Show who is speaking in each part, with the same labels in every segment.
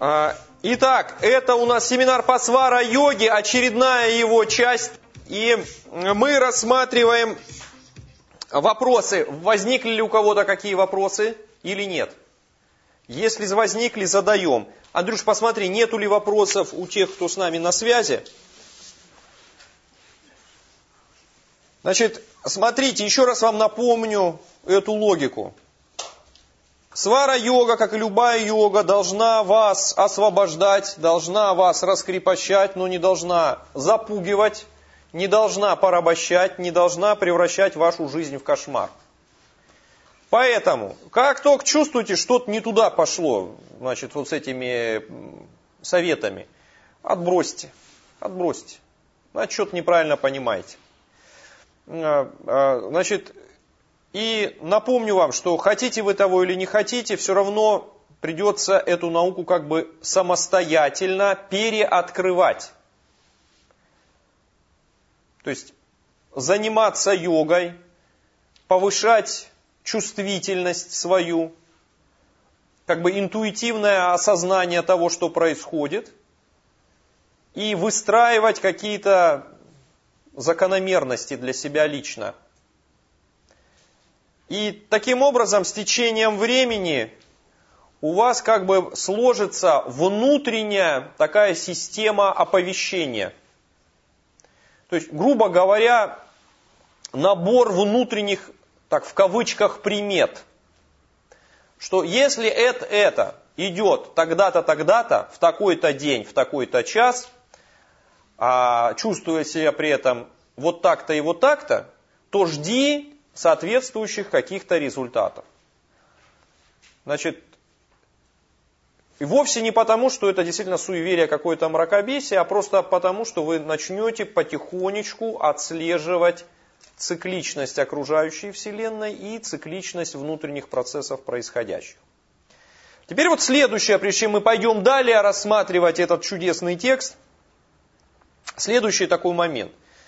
Speaker 1: Итак, это у нас семинар по свара-йоге, очередная его часть. И мы рассматриваем вопросы. Возникли ли у кого-то какие вопросы или нет? Если возникли, задаем. Андрюш, посмотри, нету ли вопросов у тех, кто с нами на связи. Значит, смотрите, еще раз вам напомню эту логику. Свара-йога, как и любая йога, должна вас освобождать, должна вас раскрепощать, но не должна запугивать, не должна порабощать, не должна превращать вашу жизнь в кошмар. Поэтому, как только чувствуете, что-то не туда пошло, значит, вот с этими советами, отбросьте. Значит, что-то неправильно понимаете. Значит, и напомню вам, что хотите вы того или не хотите, все равно придется эту науку как бы самостоятельно переоткрывать. То есть заниматься йогой, повышать чувствительность свою, как бы интуитивное осознание того, что происходит, и выстраивать какие-то закономерности для себя лично. И таким образом, с течением времени у вас как бы сложится внутренняя такая система оповещения. То есть, грубо говоря, набор внутренних, так в кавычках, примет. Что если это идет тогда-то, тогда-то, в такой-то день, в такой-то час, чувствуя себя при этом вот так-то и вот так-то, то жди соответствующих каких-то результатов. Значит, и вовсе не потому, что это действительно суеверие, какое-то мракобесие, а просто потому, что вы начнете потихонечку отслеживать цикличность окружающей Вселенной и цикличность внутренних процессов происходящих. Теперь вот следующее, прежде чем мы пойдем далее рассматривать этот чудесный текст, следующий такой момент.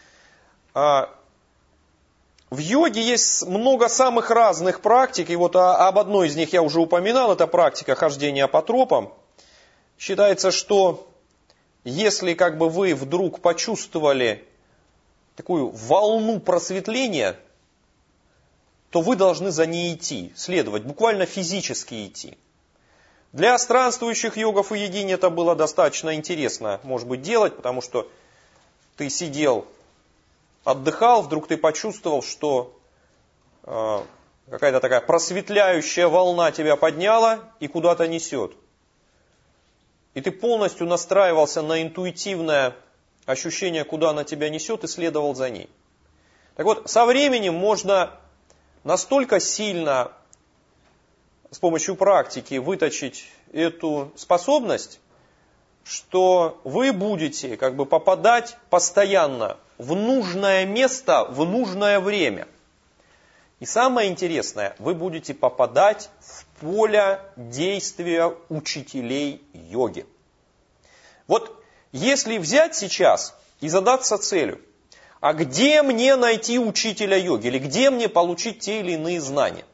Speaker 1: В йоге есть много самых разных практик, и вот об одной из них я уже упоминал, это практика хождения по тропам. Считается, что если как бы вы вдруг почувствовали такую волну просветления, то вы должны за ней идти, следовать, буквально физически идти. Для странствующих йогов и йогинь это было достаточно интересно, может быть, делать, потому что ты сидел, отдыхал, вдруг ты почувствовал, что какая-то такая просветляющая волна тебя подняла и куда-то несет. И ты полностью настраивался на интуитивное ощущение, куда она тебя несет, и следовал за ней. Так вот, со временем можно настолько сильно с помощью практики выточить эту способность, что вы будете как бы попадать постоянно в нужное место, в нужное время. И самое интересное, вы будете попадать в поле действия учителей йоги. Вот если взять сейчас и задаться целью, а где мне найти учителя йоги, или где мне получить те или иные знания,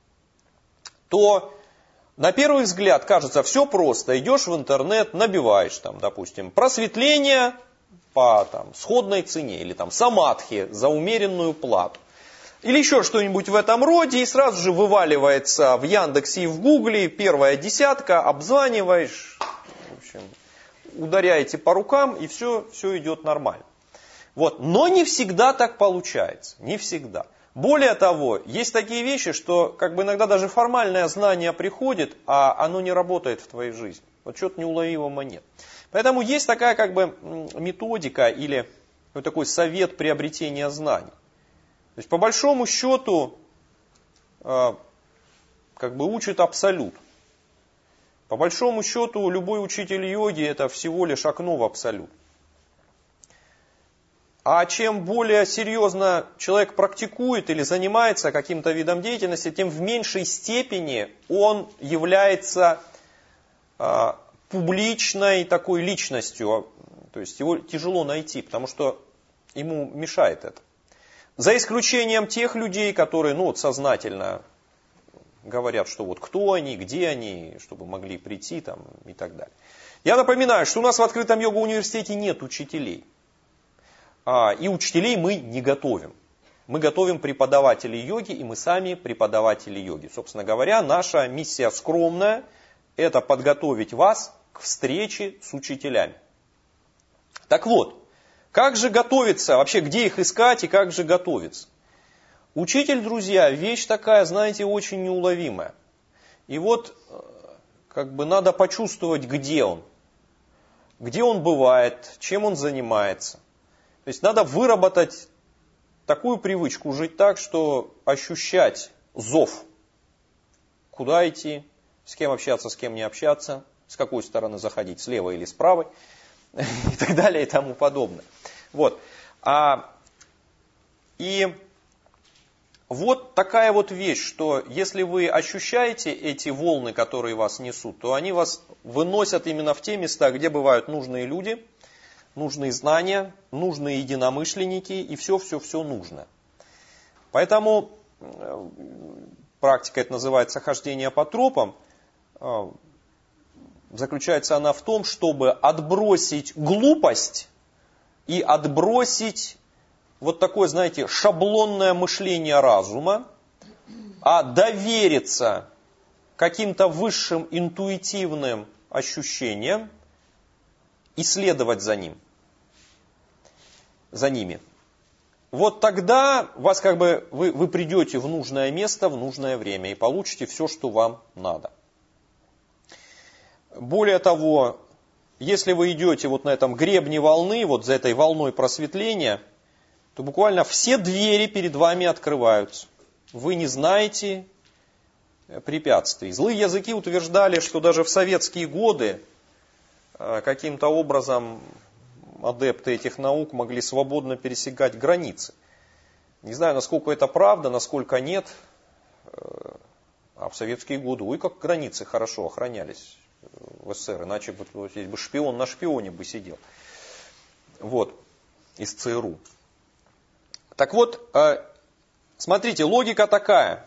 Speaker 1: то на первый взгляд кажется все просто. Идешь в интернет, набиваешь там, допустим, просветление по сходной цене, или там самадхи за умеренную плату. Или еще что-нибудь в этом роде, и сразу же вываливается в Яндексе и в Гугле первая десятка, обзваниваешь, в общем, ударяете по рукам, и все идет нормально. Вот. Но не всегда так получается, не всегда. Более того, есть такие вещи, что как бы иногда даже формальное знание приходит, а оно не работает в твоей жизни. Вот чего-то неуловимого нет. Поэтому есть такая как бы методика или вот такой совет приобретения знаний. То есть по большому счету как бы учит абсолют. По большому счету любой учитель йоги это всего лишь окно в абсолют. А чем более серьезно человек практикует или занимается каким-то видом деятельности, тем в меньшей степени он является публичной такой личностью. То есть его тяжело найти, потому что ему мешает это. За исключением тех людей, которые сознательно говорят, что вот кто они, где они, чтобы могли прийти там и так далее. Я напоминаю, что у нас в открытом йога-университете нет учителей. И учителей мы не готовим. Мы готовим преподавателей йоги, и мы сами преподаватели йоги. Собственно говоря, наша миссия скромная – это подготовить вас к встрече с учителями. Так вот, как же готовиться, вообще где их искать и как же готовиться? Учитель, друзья, вещь такая, знаете, очень неуловимая. И вот как бы надо почувствовать, где он бывает, чем он занимается. То есть надо выработать такую привычку, жить так, что ощущать зов. Куда идти, с кем общаться, с кем не общаться, с какой стороны заходить, с левой или с правой, и так далее и тому подобное. Вот. И вот такая вот вещь, что если вы ощущаете эти волны, которые вас несут, то они вас выносят именно в те места, где бывают нужные люди, нужные знания, нужные единомышленники и все-все-все нужно. Поэтому практика, это называется хождение по тропам, заключается она в том, чтобы отбросить глупость и отбросить вот такое, знаете, шаблонное мышление разума, а довериться каким-то высшим интуитивным ощущениям и следовать за ними. Вот тогда вас вы придете в нужное место, в нужное время и получите все, что вам надо. Более того, если вы идете вот на этом гребне волны, вот за этой волной просветления, то буквально все двери перед вами открываются. Вы не знаете препятствий. Злые языки утверждали, что даже в советские годы каким-то образом адепты этих наук могли свободно пересекать границы. Не знаю, насколько это правда, насколько нет. А в советские годы, ой, как границы хорошо охранялись в СССР, иначе бы здесь бы шпион на шпионе бы сидел. Вот, из ЦРУ. Так вот, смотрите, логика такая.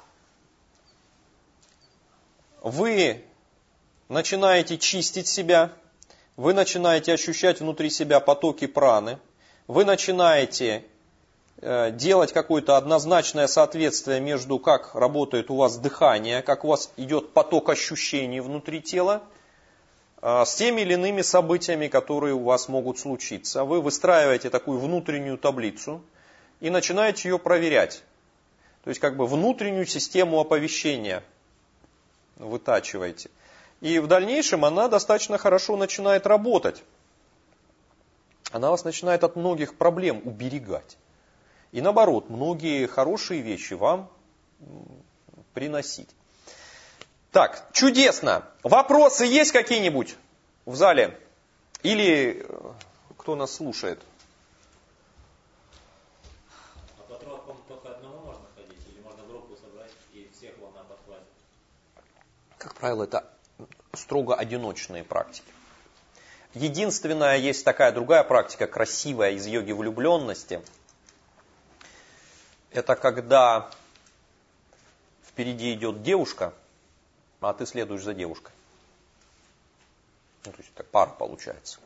Speaker 1: Вы начинаете чистить себя, вы начинаете ощущать внутри себя потоки праны, вы начинаете делать какое-то однозначное соответствие между как работает у вас дыхание, как у вас идет поток ощущений внутри тела, с теми или иными событиями, которые у вас могут случиться. Вы выстраиваете такую внутреннюю таблицу и начинаете ее проверять. То есть как бы внутреннюю систему оповещения вытачиваете. И в дальнейшем она достаточно хорошо начинает работать. Она вас начинает от многих проблем уберегать. И наоборот, многие хорошие вещи вам приносить. Так, чудесно. Вопросы есть какие-нибудь в зале? Или кто нас слушает?
Speaker 2: А по тропам только одному можно ходить? Или можно группу собрать и всех волна подхватить?
Speaker 1: Как правило, это строго одиночные практики. Единственная, есть такая другая практика, красивая, из йоги влюбленности. Это когда впереди идет девушка, а ты следуешь за девушкой. Ну, то есть так пара получается.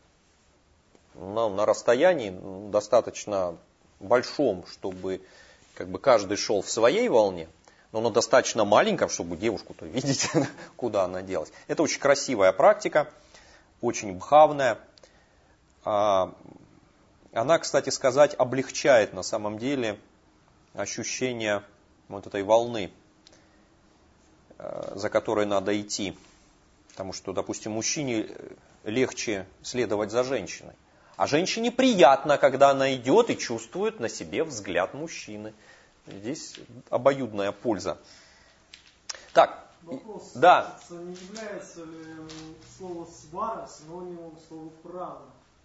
Speaker 1: На расстоянии достаточно большом, чтобы как бы каждый шел в своей волне, но на достаточно маленьком, чтобы девушку-то видеть, куда она делась. Это очень красивая практика, очень бхавная. Она, кстати сказать, облегчает на самом деле ощущение вот этой волны, за которой надо идти. Потому что, допустим, мужчине легче следовать за женщиной. А женщине приятно, когда она идет и чувствует на себе взгляд мужчины. Здесь обоюдная польза. Так,
Speaker 3: вопрос.
Speaker 1: Да.
Speaker 3: Не является ли слово свара синонимом слова прана?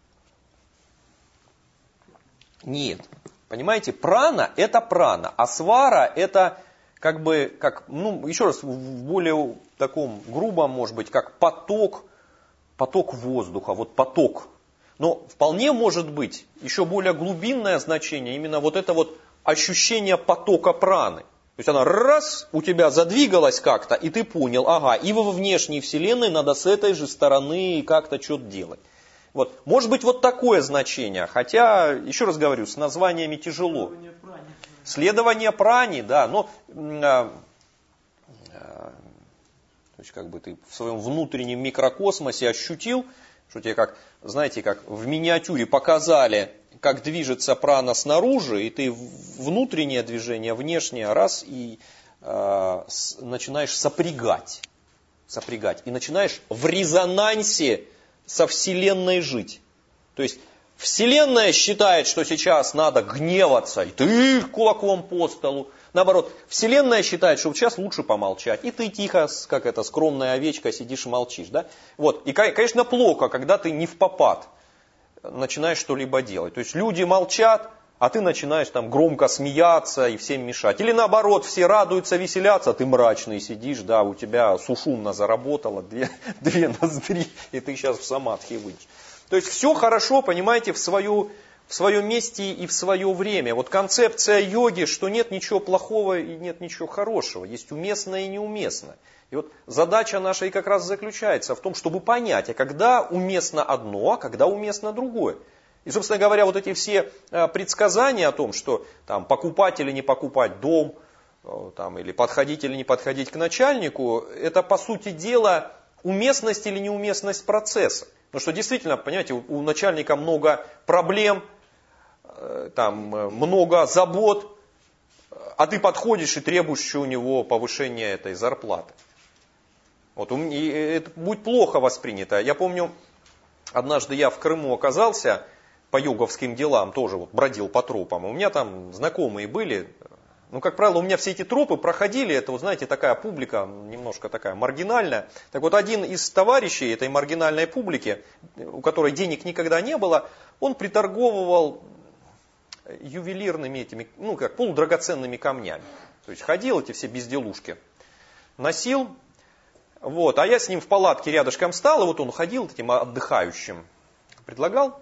Speaker 1: Нет. Понимаете, прана это прана, а свара это как бы, еще раз, в более таком грубом, может быть, как поток воздуха, вот поток. Но вполне может быть еще более глубинное значение, именно вот это вот ощущение потока праны. То есть она раз, у тебя задвигалась как-то, и ты понял, ага, и во внешней вселенной надо с этой же стороны как-то что-то делать. Вот. Может быть вот такое значение, хотя, еще раз говорю, с названиями тяжело. Следование прани, да, но то есть как бы ты в своем внутреннем микрокосмосе ощутил, что тебе как, знаете, как в миниатюре показали, как движется прана снаружи, и ты внутреннее движение, внешнее, раз, и начинаешь сопрягать, и начинаешь в резонансе со Вселенной жить. То есть Вселенная считает, что сейчас надо гневаться, и ты кулаком по столу. Наоборот, Вселенная считает, что сейчас лучше помолчать, и ты тихо, как эта скромная овечка, сидишь и молчишь. Да? Вот. И, конечно, плохо, когда ты не впопад начинаешь что-либо делать. То есть люди молчат, а ты начинаешь там громко смеяться и всем мешать. Или наоборот, все радуются, веселятся, а ты мрачный сидишь, да, у тебя сушумно заработало, две ноздри, и ты сейчас в самадхи выйдешь. То есть все хорошо, понимаете, в своем месте и в свое время. Вот концепция йоги, что нет ничего плохого и нет ничего хорошего, есть уместное и неуместное. И вот задача наша и как раз заключается в том, чтобы понять, а когда уместно одно, а когда уместно другое. И, собственно говоря, вот эти все предсказания о том, что там, покупать или не покупать дом, там, или подходить или не подходить к начальнику, это, по сути дела, уместность или неуместность процесса. Потому что действительно, понимаете, у начальника много проблем, там, много забот, а ты подходишь и требуешь еще у него повышения этой зарплаты. Вот, и это будет плохо воспринято. Я помню, однажды я в Крыму оказался по йоговским делам, тоже вот бродил по тропам. У меня там знакомые были. Ну, как правило, у меня все эти тропы проходили, это, вот, знаете, такая публика, немножко такая маргинальная. Так вот, один из товарищей этой маргинальной публики, у которой денег никогда не было, он приторговывал ювелирными этими, ну, как полудрагоценными камнями. То есть ходил, эти все безделушки носил. Вот, а я с ним в палатке рядышком стал, и вот он ходил этим отдыхающим, предлагал.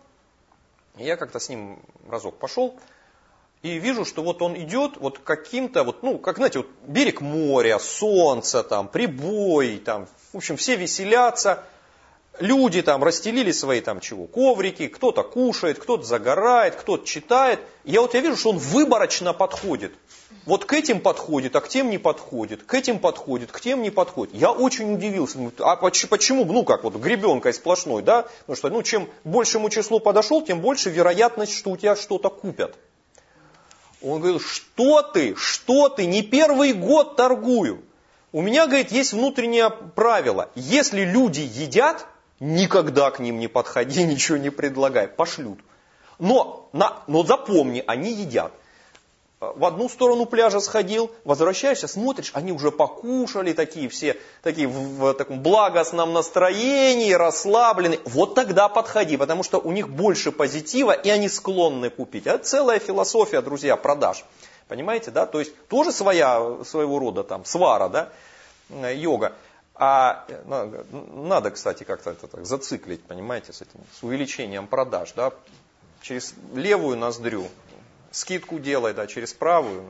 Speaker 1: И я как-то с ним разок пошел. И вижу, что вот он идет вот каким-то, вот, ну, как, знаете, вот берег моря, солнце, там, прибой, там, в общем, все веселятся. Люди там расстелили свои там чего, коврики, кто-то кушает, кто-то загорает, кто-то читает. И я вижу, что он выборочно подходит. Вот к этим подходит, а к тем не подходит. К этим подходит, к тем не подходит. Я очень удивился. А почему? Ну как, вот гребенкой сплошной, да? Потому что, ну, чем большему числу подошел, тем больше вероятность, что у тебя что-то купят. Он говорит, что ты, не первый год торгую. У меня, говорит, есть внутреннее правило. Если люди едят, никогда к ним не подходи, ничего не предлагай, пошлют. Но запомни, они едят. В одну сторону пляжа сходил, возвращаешься, смотришь, они уже покушали, такие все, такие в таком благостном настроении, расслаблены. Вот тогда подходи, потому что у них больше позитива, и они склонны купить. Это целая философия, друзья, продаж. Понимаете, да? То есть тоже своего рода там свара, да, йога. А надо, кстати, как-то это так зациклить, понимаете, с увеличением продаж, да, через левую ноздрю. Скидку делай, да, через правую.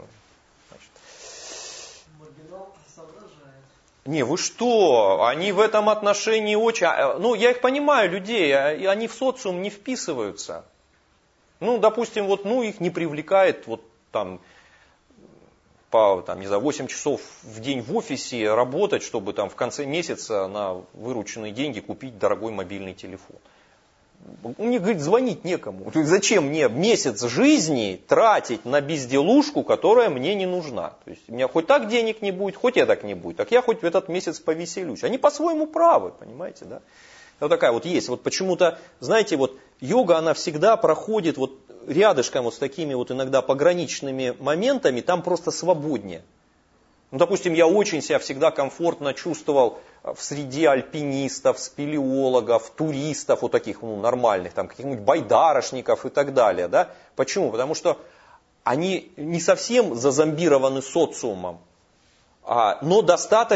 Speaker 3: Маргинал соображает.
Speaker 1: Не, вы что? Они в этом отношении очень... Ну, я их понимаю, людей, они в социум не вписываются. Ну, допустим, вот, ну, их не привлекает вот там по, там, не знаю, 8 часов в день в офисе работать, чтобы там в конце месяца на вырученные деньги купить дорогой мобильный телефон. У них, говорит, звонить некому. Зачем мне месяц жизни тратить на безделушку, которая мне не нужна? То есть у меня хоть так денег не будет, хоть и так не будет. Так я хоть в этот месяц повеселюсь. Они по-своему правы, понимаете, да? Вот такая вот есть. Вот почему-то, знаете, вот йога, она всегда проходит вот рядышком вот с такими вот иногда пограничными моментами, там просто свободнее. Ну, допустим, я очень себя всегда комфортно чувствовал в среде альпинистов, спелеологов, туристов, вот таких, ну, нормальных, там, каких-нибудь байдарочников и так далее. Да? Почему? Потому что они не совсем зазомбированы социумом, но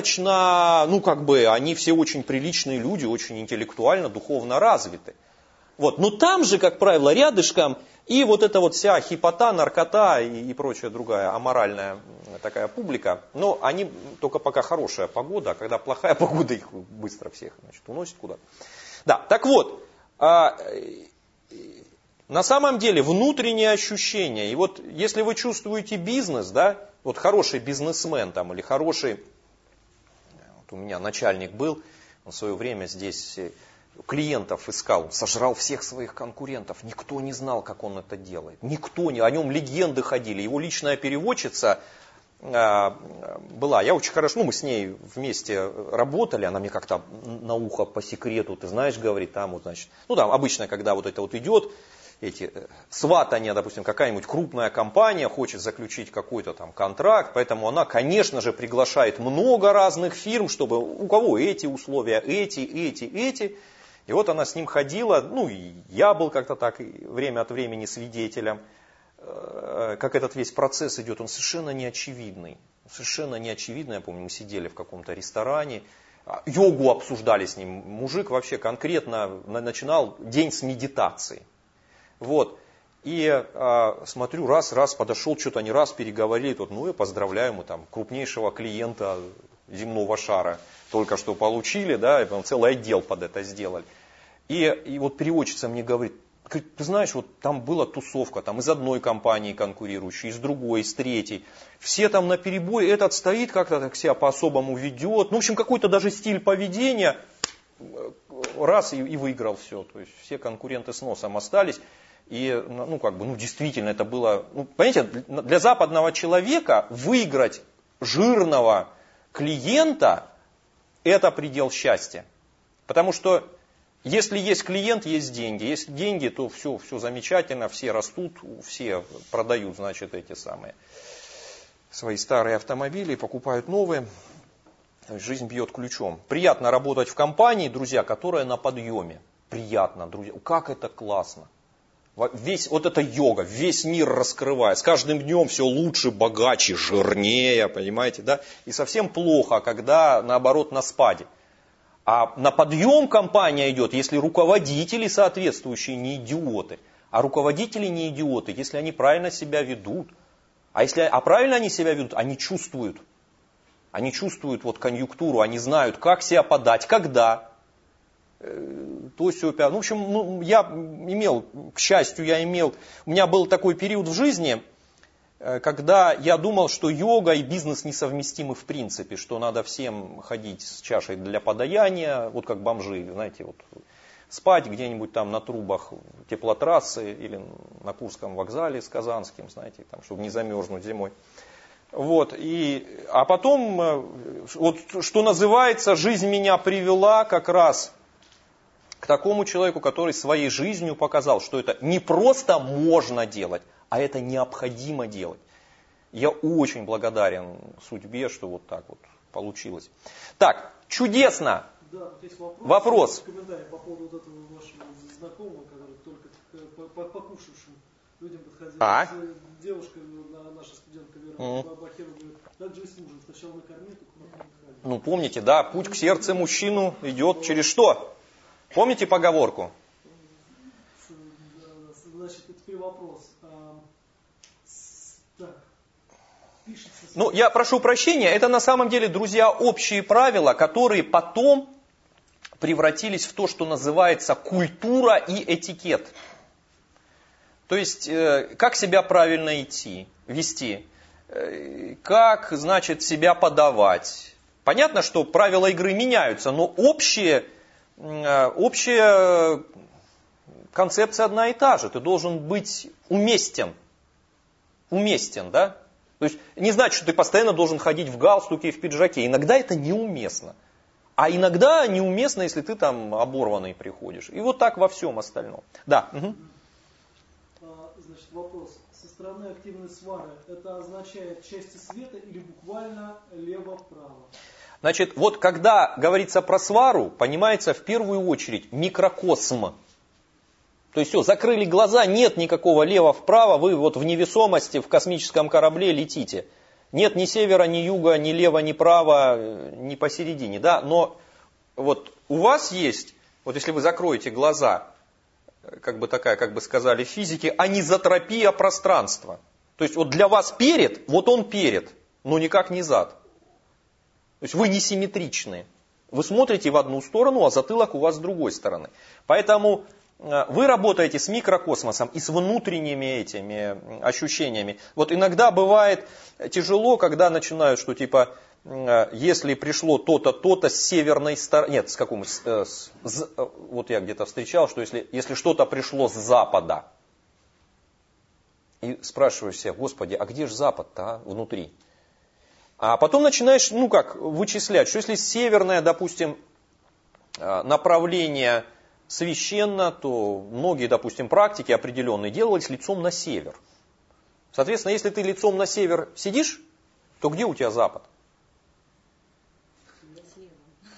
Speaker 1: достаточно, ну, как бы, они все очень приличные люди, очень интеллектуально, духовно развиты. Вот. Но там же, как правило, рядышком и вот эта вот вся хипота, наркота и прочая другая аморальная такая публика. Но они только пока хорошая погода, а когда плохая погода, их быстро всех, значит, уносит куда-то. Да, так вот, на самом деле внутренние ощущения, и вот если вы чувствуете бизнес, да, вот хороший бизнесмен там или хороший, вот у меня начальник был, он в свое время здесь клиентов искал, сожрал всех своих конкурентов, никто не знал, как он это делает, никто не, о нем легенды ходили, его личная переводчица была, я очень хорошо, мы с ней вместе работали, она мне как-то на ухо по секрету, ты знаешь, говорит, там вот, значит, там обычно, когда вот это вот идет, эти сватания, допустим, какая-нибудь крупная компания хочет заключить какой-то там контракт, поэтому она, конечно же, приглашает много разных фирм, чтобы у кого эти условия, эти. И вот она с ним ходила, и я был как-то так время от времени свидетелем, как этот весь процесс идет, он совершенно неочевидный. Я помню, мы сидели в каком-то ресторане, йогу обсуждали с ним, мужик вообще конкретно начинал день с медитации. Вот. И смотрю, раз подошел, что-то они раз переговорили, я поздравляю, мы там крупнейшего клиента земного шара только что получили, да, и целый отдел под это сделали. И вот переводчица мне говорит, ты знаешь, вот там была тусовка, там из одной компании конкурирующей, из другой, из третьей. Все там наперебой, этот стоит как-то так себя по-особому ведет. В общем, какой-то даже стиль поведения, раз и выиграл все. То есть все конкуренты с носом остались. И, действительно, это было, понимаете, для западного человека выиграть жирного клиента – это предел счастья. Потому что если есть клиент, есть деньги. Если деньги, то все замечательно, все растут, все продают, значит, эти самые свои старые автомобили, покупают новые. Жизнь бьет ключом. Приятно работать в компании, друзья, которая на подъеме. Приятно, друзья. Как это классно. Вот эта йога, весь мир раскрывает. С каждым днем все лучше, богаче, жирнее, понимаете, да? И совсем плохо, когда наоборот на спаде. А на подъем компания идет, если руководители соответствующие не идиоты. А руководители не идиоты, если они правильно себя ведут. А правильно они себя ведут, они чувствуют. Они чувствуют вот конъюнктуру, они знают, как себя подать, когда. То есть, в общем, я имел, к счастью, у меня был такой период в жизни, когда я думал, что йога и бизнес несовместимы в принципе, что надо всем ходить с чашей для подаяния, вот как бомжи, знаете, вот спать где-нибудь там на трубах теплотрассы или на Курском вокзале с Казанским, знаете, там, чтобы не замерзнуть зимой. Вот, а потом, вот, что называется, жизнь меня привела как раз к такому человеку, который своей жизнью показал, что это не просто можно делать, а это необходимо делать. Я очень благодарен судьбе, что вот так вот получилось. Так, чудесно.
Speaker 3: Да, тут есть
Speaker 1: вопрос.
Speaker 3: Комментарий по поводу вот этого вашего знакомого, который только покушавшим людям подходил. Девушка, наша студентка Вера Бахерова, говорит, так же и с мужем. Сначала накорми, только потом накорми.
Speaker 1: Помните, да, путь к сердцу мужчину идет через что? Помните поговорку?
Speaker 3: Значит, теперь вопрос.
Speaker 1: Я прошу прощения, это на самом деле, друзья, общие правила, которые потом превратились в то, что называется культура и этикет. То есть, как себя правильно вести, как, значит, себя подавать. Понятно, что правила игры меняются, но общая концепция одна и та же. Ты должен быть уместен. Уместен, да? То есть не значит, что ты постоянно должен ходить в галстуке и в пиджаке. Иногда это неуместно. А иногда неуместно, если ты там оборванный приходишь. И вот так во всем остальном. Да. Угу.
Speaker 3: Значит, вопрос. Со стороны активной свары это означает части света или буквально лево-право?
Speaker 1: Значит, вот когда говорится про свару, понимается в первую очередь микрокосм. То есть все, закрыли глаза, нет никакого лево-вправо, вы вот в невесомости в космическом корабле летите. Нет ни севера, ни юга, ни лево, ни право, ни посередине. Да? Но вот у вас есть, вот если вы закроете глаза, как бы такая, как бы сказали физики, анизотропия пространства. То есть вот для вас перед, вот он перед, но никак не зад. То есть вы не симметричны. Вы смотрите в одну сторону, а затылок у вас с другой стороны. Поэтому вы работаете с микрокосмосом и с внутренними этими ощущениями. Вот иногда бывает тяжело, когда начинают, что типа, если пришло то-то, то-то с северной стороны, нет, с какому, вот я где-то встречал, что если что-то пришло с запада, и спрашиваешь себя, Господи, а где же запад-то внутри? А потом начинаешь, вычислять, что если северное, допустим, направление священно, то многие, допустим, практики определенные делались лицом на север. Соответственно, если ты лицом на север сидишь, то где у тебя запад?
Speaker 4: Слева.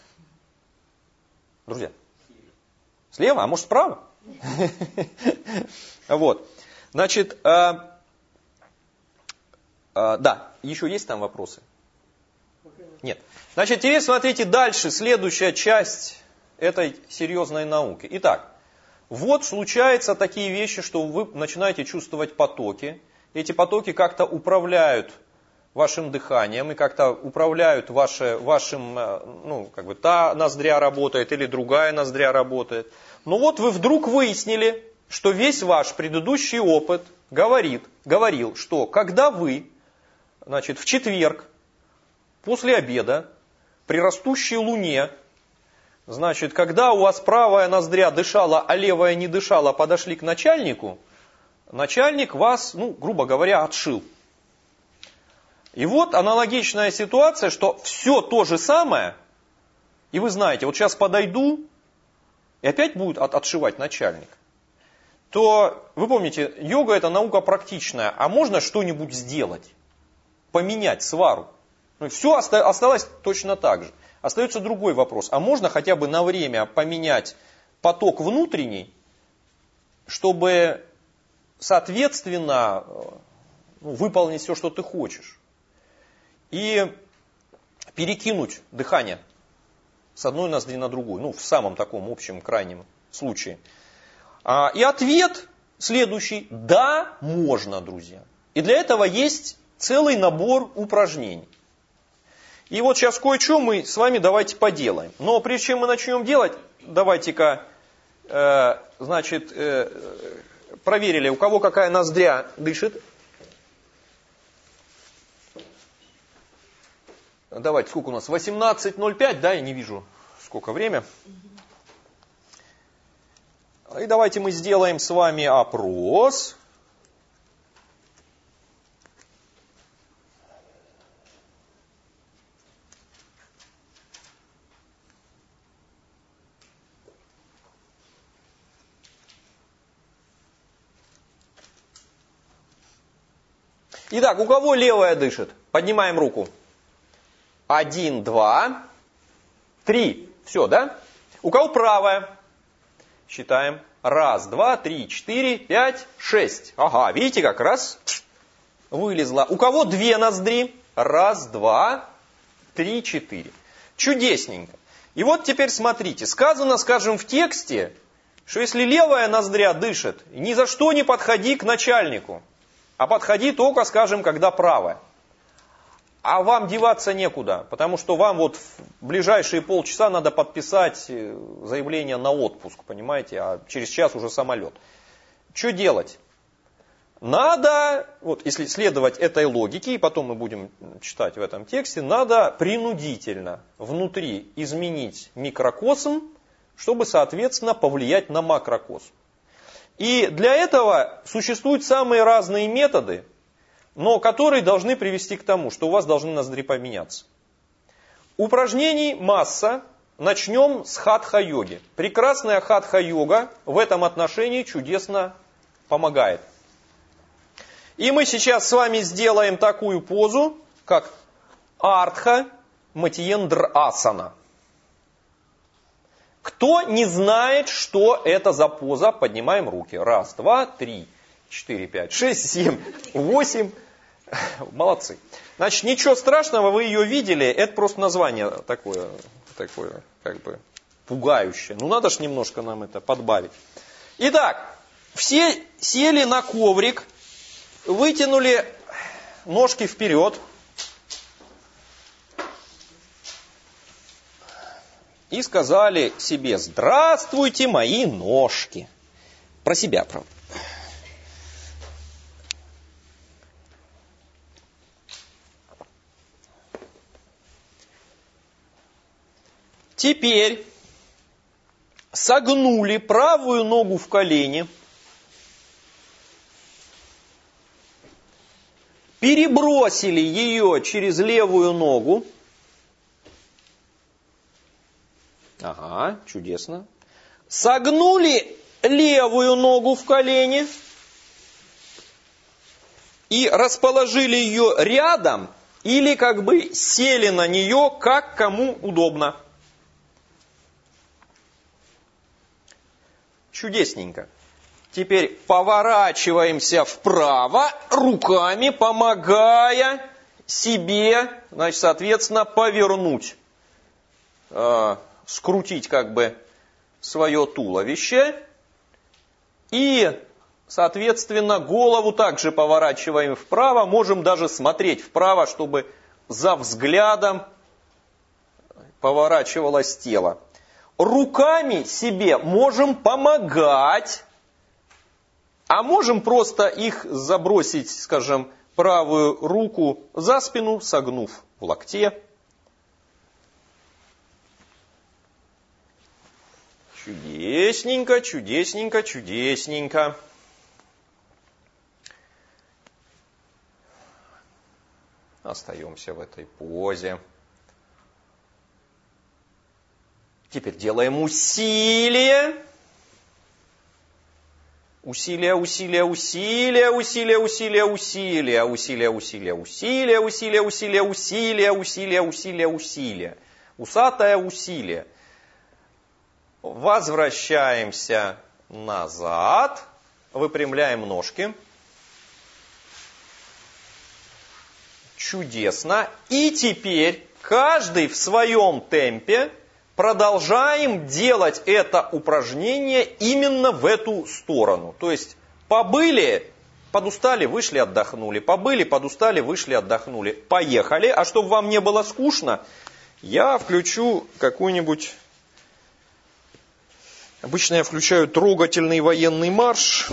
Speaker 1: Друзья, слева, а может справа? Вот. Значит, да, еще есть там вопросы? Нет. Значит, теперь смотрите дальше, следующая часть этой серьезной науки. Итак, вот случаются такие вещи, что вы начинаете чувствовать потоки. Эти потоки как-то управляют вашим дыханием и как-то управляют вашим, та ноздря работает или другая ноздря работает. Но вот вы вдруг выяснили, что весь ваш предыдущий опыт говорил, что когда вы, в четверг, после обеда, при растущей луне, когда у вас правая ноздря дышала, а левая не дышала, подошли к начальнику, начальник вас, грубо говоря, отшил. И вот аналогичная ситуация, что все то же самое, и вы знаете, вот сейчас подойду, и опять будет отшивать начальник. То, вы помните, йога это наука практичная, а можно что-нибудь сделать, поменять свару? Все осталось точно так же. Остается другой вопрос, а можно хотя бы на время поменять поток внутренний, чтобы, соответственно, выполнить все, что ты хочешь, и перекинуть дыхание с одной ноздри на другую, в самом таком общем крайнем случае. И ответ следующий: да, можно, друзья. И для этого есть целый набор упражнений. И вот сейчас кое-что мы с вами давайте поделаем. Но прежде чем мы начнем делать, давайте-ка, проверили, у кого какая ноздря дышит. Давайте, сколько у нас? 18:05, да, я не вижу, сколько время. И давайте мы сделаем с вами опрос. Итак, у кого левая дышит? Поднимаем руку. 1, 2, 3. Все, да? У кого правая? Считаем. 1, 2, 3, 4, 5, 6. Ага, видите, как раз вылезла. У кого две ноздри? 1, 2, 3, 4. Чудесненько. И вот теперь смотрите. Сказано, скажем, в тексте, что если левая ноздря дышит, ни за что не подходи к начальнику. А подходи только, скажем, когда правая. А вам деваться некуда, потому что вам вот в ближайшие полчаса надо подписать заявление на отпуск, понимаете, а через час уже самолет. Что делать? Надо, вот если следовать этой логике, и потом мы будем читать в этом тексте, надо принудительно внутри изменить микрокосм, чтобы, соответственно, повлиять на макрокосм. И для этого существуют самые разные методы, но которые должны привести к тому, что у вас должны ноздри поменяться. Упражнений масса. Начнем с хатха-йоги. Прекрасная хатха-йога в этом отношении чудесно помогает. И мы сейчас с вами сделаем такую позу, как артха матьендр асана. Кто не знает, что это за поза, поднимаем руки. 1, 2, 3, 4, 5, 6, 7, 8. Молодцы. Значит, ничего страшного, вы ее видели, это просто название такое как бы пугающее. Ну, надо же немножко нам это подбавить. Итак, все сели на коврик, вытянули ножки вперед и сказали себе: здравствуйте, мои ножки. Про себя, правда. Теперь согнули правую ногу в колени, перебросили ее через левую ногу. Ага, чудесно. Согнули левую ногу в колени и расположили ее рядом или как бы сели на нее, как кому удобно. Чудесненько. Теперь поворачиваемся вправо, руками помогая себе, значит, соответственно, повернуть, скрутить как бы свое туловище. И, соответственно, голову также поворачиваем вправо, можем даже смотреть вправо, чтобы за взглядом поворачивалось тело. Руками себе можем помогать, а можем просто их забросить, скажем, правую руку за спину, согнув в локте. Чудесненько, чудесненько, чудесненько. Остаемся в этой позе. Теперь делаем усилие. Усилие, усилие, усилие, усилие, усилие, усилие, усилие, усилие, усилие, усилие, усилие, усилие, усилие, усилие, усилие. Усатое усилие. Возвращаемся назад. Выпрямляем ножки. Чудесно. И теперь каждый в своем темпе продолжаем делать это упражнение именно в эту сторону. То есть побыли, подустали, вышли, отдохнули. Побыли, подустали, вышли, отдохнули. Поехали. А чтобы вам не было скучно, я включу какую-нибудь... Обычно я включаю трогательный военный марш.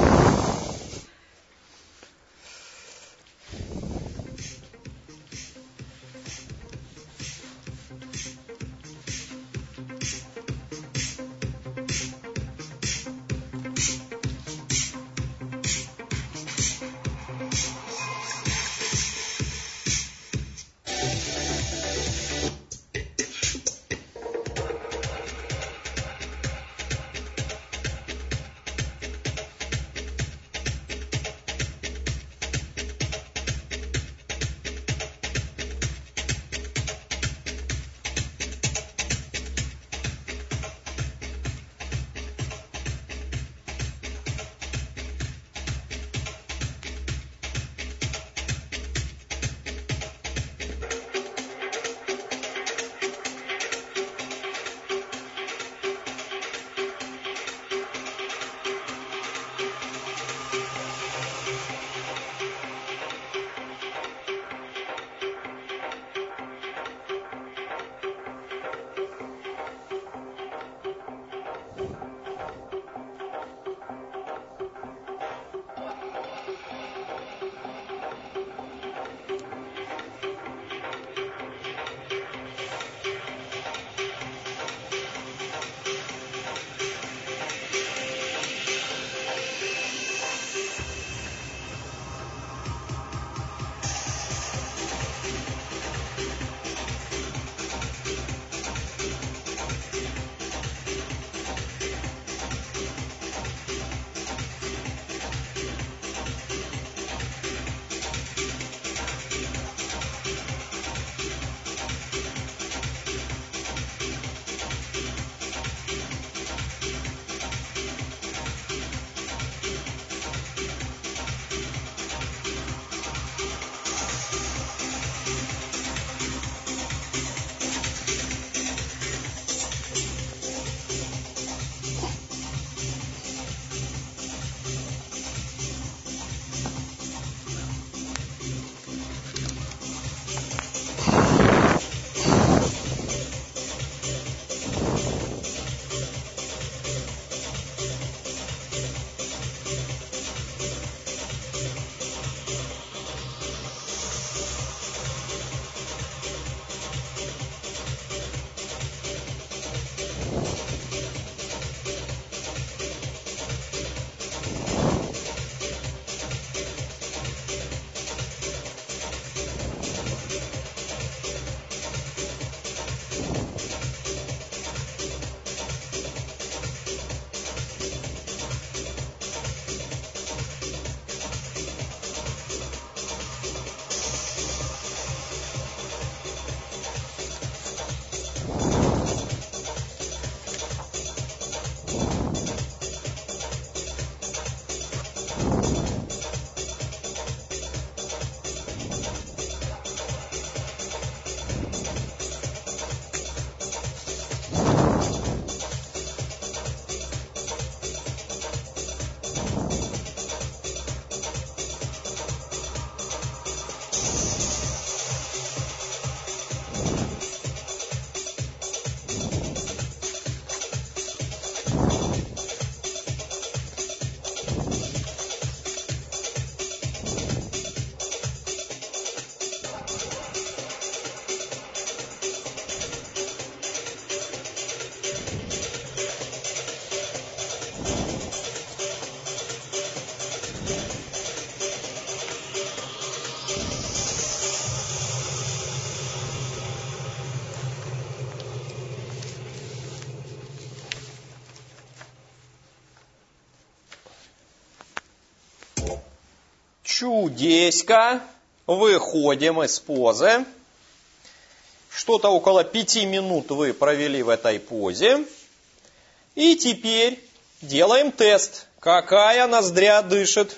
Speaker 1: Чудеська. Выходим из позы. Что-то около 5 минут вы провели в этой позе. И теперь делаем тест. Какая ноздря дышит?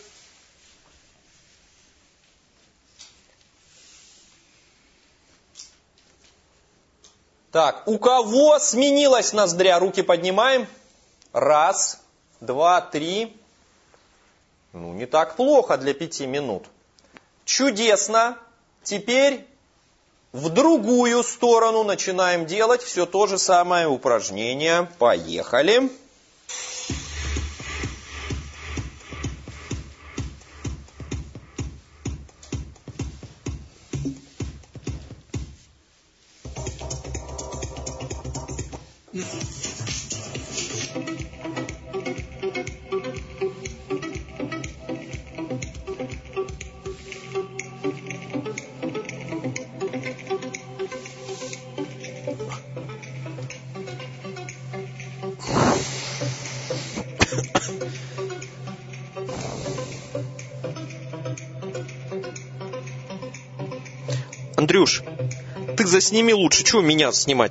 Speaker 1: Так, у кого сменилась ноздря? Руки поднимаем. 1, 2, 3. Ну, не так плохо для 5 минут. Чудесно. Теперь в другую сторону начинаем делать все то же самое упражнение. Поехали. Андрюш, ты засними лучше, чего меня снимать?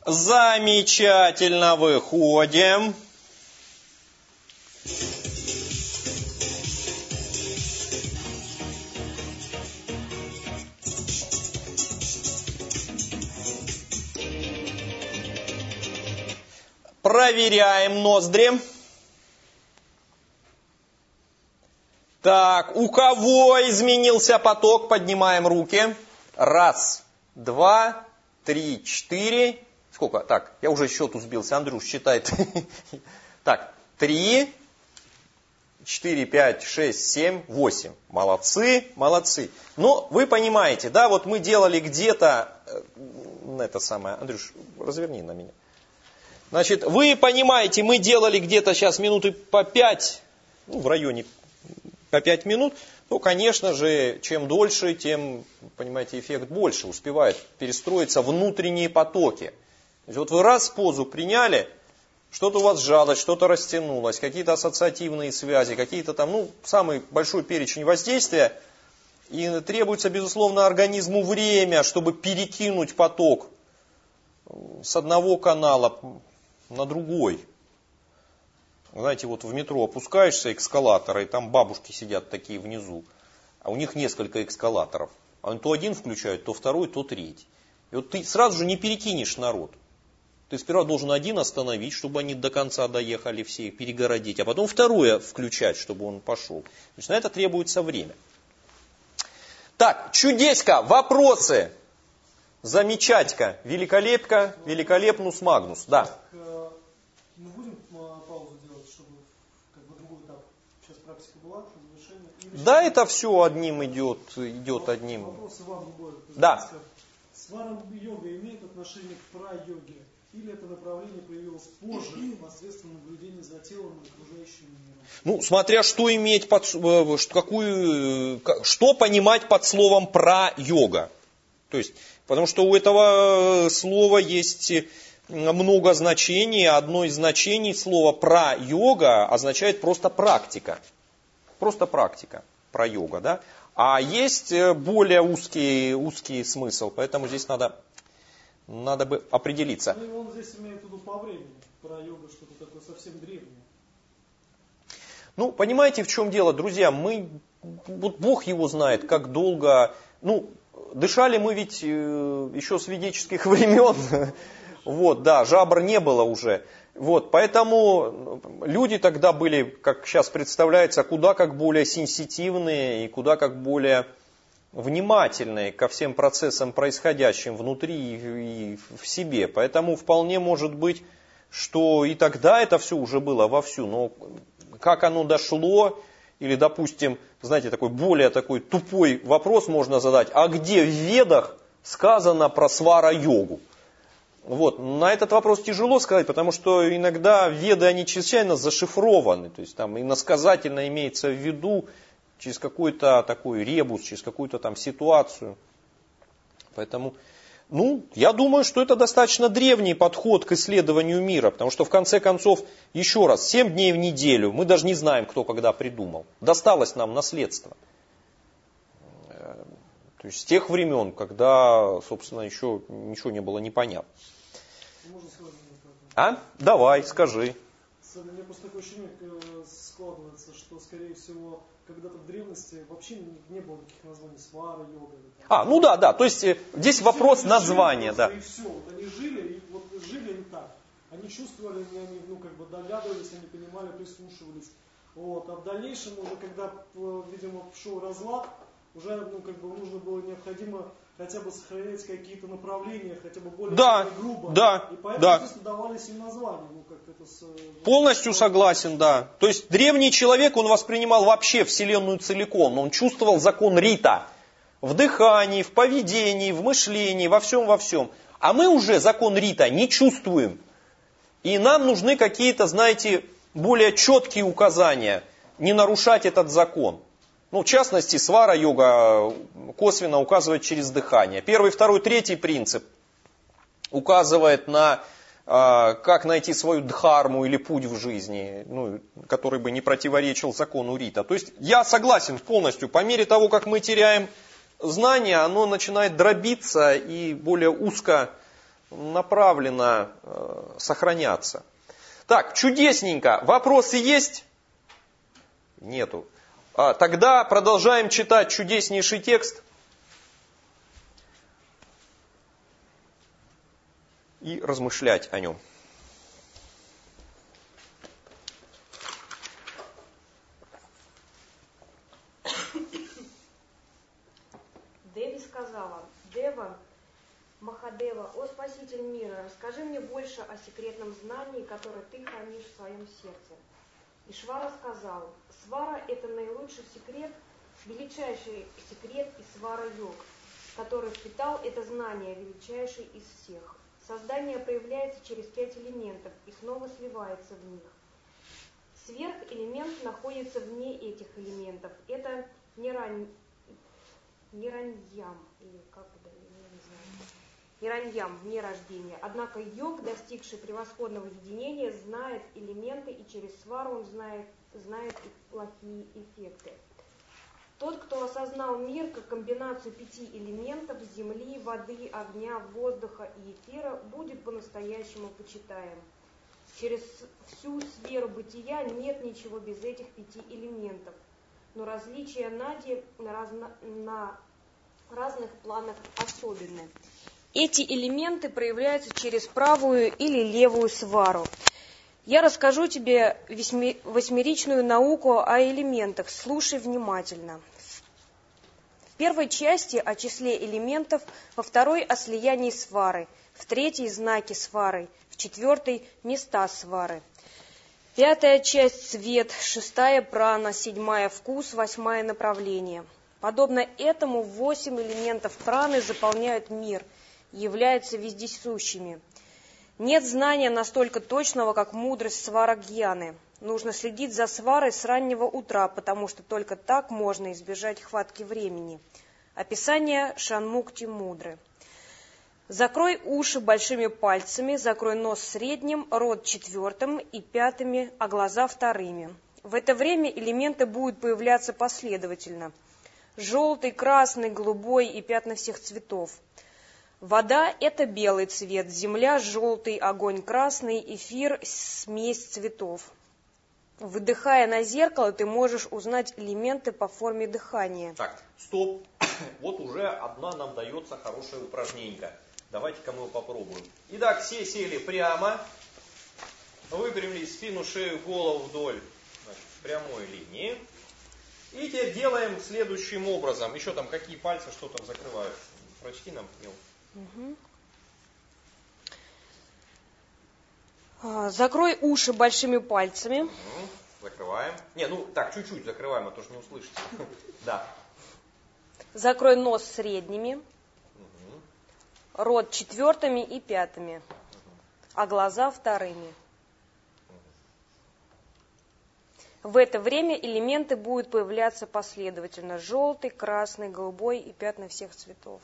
Speaker 1: Замечательно, выходим. Проверяем ноздри. Так, у кого изменился поток? Поднимаем руки. 1, 2, 3, 4. Сколько? Так, я уже счету сбился. Андрюш считает. Так, 3, 4, 5, 6, 7, 8. Молодцы, молодцы. Но вы понимаете, да, вот мы делали где-то... Это самое. Андрюш, разверни на меня. Значит, вы понимаете, мы делали где-то сейчас минуты по 5, ну, в районе по 5 минут. Ну, конечно же, чем дольше, тем, понимаете, эффект больше. Успевают перестроиться внутренние потоки. То есть, вот вы раз позу приняли, что-то у вас сжалось, что-то растянулось, какие-то ассоциативные связи, какие-то там, ну, самый большой перечень воздействия. И требуется, безусловно, организму время, чтобы перекинуть поток с одного канала на другой. Знаете, вот в метро опускаешься эскалатора, и там бабушки сидят такие внизу, а у них несколько эскалаторов. Они то один включают, то второй, то третий. И вот ты сразу же не перекинешь народ. Ты сперва должен один остановить, чтобы они до конца доехали все, перегородить, а потом второе включать, чтобы он пошел. Значит, на это требуется время. Так, чудеська, вопросы. Замечательно, великолепно, великолепнус магнус. Да.
Speaker 3: Мы будем паузу делать, чтобы как бы другой этап. Сейчас практика была, завершение.
Speaker 1: Да, это все одним идет одним.
Speaker 3: Вопросы вам, Егор.
Speaker 1: Да.
Speaker 3: Свара-йога имеет отношение к пра-йоге? Или это направление появилось позже, посредством наблюдения за телом и окружающим миром?
Speaker 1: Ну, смотря что иметь что понимать под словом пра-йога. То есть, потому что у этого слова есть много значений. Одно из значений слова пра-йога означает просто практика. Просто практика, пра-йога, да? А есть более узкий смысл, поэтому здесь надо бы определиться.
Speaker 3: Ну и он здесь имеет в виду по времени. Пра-йога что-то такое совсем древнее.
Speaker 1: Ну, понимаете, в чем дело, друзья? Вот Бог его знает, как долго... Ну, дышали мы ведь еще с ведических времен. Вот, да, жабр не было уже. Вот, поэтому люди тогда были, как сейчас представляется, куда как более сенситивные и куда как более внимательные ко всем процессам, происходящим внутри и в себе. Поэтому вполне может быть, что и тогда это все уже было вовсю. Но как оно дошло, или, допустим, знаете, более такой тупой вопрос можно задать, а где в Ведах сказано про свара-йогу? Вот. На этот вопрос тяжело сказать, потому что иногда Веды, они чрезвычайно зашифрованы. То есть там иносказательно имеется в виду через какой-то такой ребус, через какую-то там ситуацию. Поэтому, я думаю, что это достаточно древний подход к исследованию мира. Потому что в конце концов, еще раз, 7 дней в неделю, мы даже не знаем, кто когда придумал. Досталось нам наследство. То есть с тех времен, когда, собственно, еще ничего не было непонятно.
Speaker 3: Можно сказать?
Speaker 1: Давай, скажи.
Speaker 3: У меня просто такое ощущение складывается, что, скорее всего, когда-то в древности вообще не было таких названий свара, йога.
Speaker 1: Да. То есть здесь вопрос названия, да.
Speaker 3: И все. Вот они жили, и жили они так. Они чувствовали, они догадывались, они понимали, прислушивались. Вот. А в дальнейшем, уже когда, видимо, шел разлад, уже нужно было необходимо хотя бы сохранять какие-то направления, хотя бы более грубо.
Speaker 1: Да,
Speaker 3: и поэтому давались им названия.
Speaker 1: Полностью согласен, да. То есть древний человек, он воспринимал вообще Вселенную целиком. Он чувствовал закон Рита в дыхании, в поведении, в мышлении, во всем. А мы уже закон Рита не чувствуем. И нам нужны какие-то, знаете, более четкие указания, не нарушать этот закон. В частности, свара-йога косвенно указывает через дыхание. 1, 2, 3 принцип указывает на как найти свою дхарму или путь в жизни, который бы не противоречил закону Рита. То есть я согласен полностью, по мере того, как мы теряем знания, оно начинает дробиться и более узко направленно сохраняться. Так, чудесненько. Вопросы есть? Нету. Тогда продолжаем читать чудеснейший текст. И размышлять о нем.
Speaker 4: Деви сказала: Дева, Махадева, о Спаситель мира, расскажи мне больше о секретном знании, которое ты хранишь в своем сердце. Ишвара сказал: Свара – это наилучший секрет, величайший секрет из свара-йог, который впитал это знание, величайший из всех. Создание проявляется через 5 элементов и снова сливается в них. Сверхэлемент находится вне этих элементов. Это Нираньям, или как это, я не знаю. Нираньям, вне рождения. Однако йог, достигший превосходного единения, знает элементы, и через свару он знает их плохие эффекты. Тот, кто осознал мир как комбинацию 5 элементов – земли, воды, огня, воздуха и эфира, будет по-настоящему почитаем. Через всю сферу бытия нет ничего без этих 5 элементов. Но различия Нади на разных планах особенны. Эти элементы проявляются через правую или левую свару. Я расскажу тебе восьмеричную науку о элементах. Слушай внимательно. В первой части о числе элементов, во второй о слиянии свары, в третьей знаки свары, в четвертой места свары. Пятая часть свет, шестая прана, седьмая вкус, восьмая направление. Подобно этому 8 элементов праны заполняют мир, являются вездесущими. Нет знания настолько точного, как мудрость свара-гьяны. Нужно следить за сварой с раннего утра, потому что только так можно избежать хватки времени. Описание Шанмукти мудры. Закрой уши большими пальцами, закрой нос средним, рот 4 и 5, а глаза 2. В это время элементы будут появляться последовательно. Желтый, красный, голубой и пятна всех цветов. Вода – это белый цвет, земля – желтый, огонь – красный, эфир – смесь цветов. Выдыхая на зеркало, ты можешь узнать элементы по форме дыхания.
Speaker 1: Так, стоп. Вот уже одна нам дается хорошая упражненька. Давайте-ка мы его попробуем. Итак, все сели прямо, выпрямили спину, шею, голову вдоль прямой линии. И теперь делаем следующим образом. Еще там какие пальцы, что там закрывают. Прочти нам, Мил.
Speaker 4: Закрой уши большими пальцами.
Speaker 1: Закрываем. Не, ну так, чуть-чуть закрываем, а то ж не услышите. Да.
Speaker 4: Закрой нос средними, рот 4 и 5, а глаза 2. В это время элементы будут появляться последовательно. Желтый, красный, голубой и пятна всех цветов.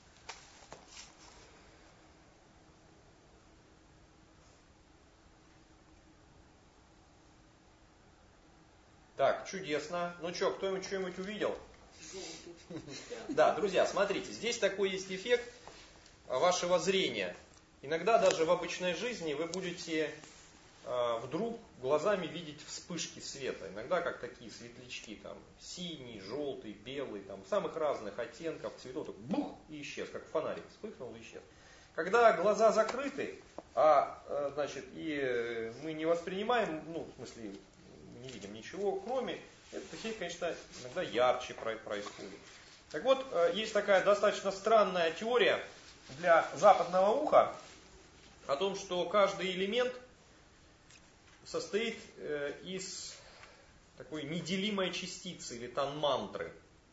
Speaker 1: Так, чудесно. Ну что, кто-нибудь что-нибудь увидел? Да, друзья, смотрите, здесь такой есть эффект вашего зрения. Иногда даже в обычной жизни вы будете вдруг глазами видеть вспышки света. Иногда как такие светлячки, там синий, желтый, белый, там самых разных оттенков, цветов, так бух, и исчез, как фонарик, вспыхнул и исчез. Когда глаза закрыты, значит, и мы не воспринимаем, ну, в смысле, не видим ничего, кроме, этот эффект, конечно, иногда ярче происходит. Так вот, есть такая достаточно странная теория для западного уха о том, что каждый элемент состоит из такой неделимой частицы или танмантры.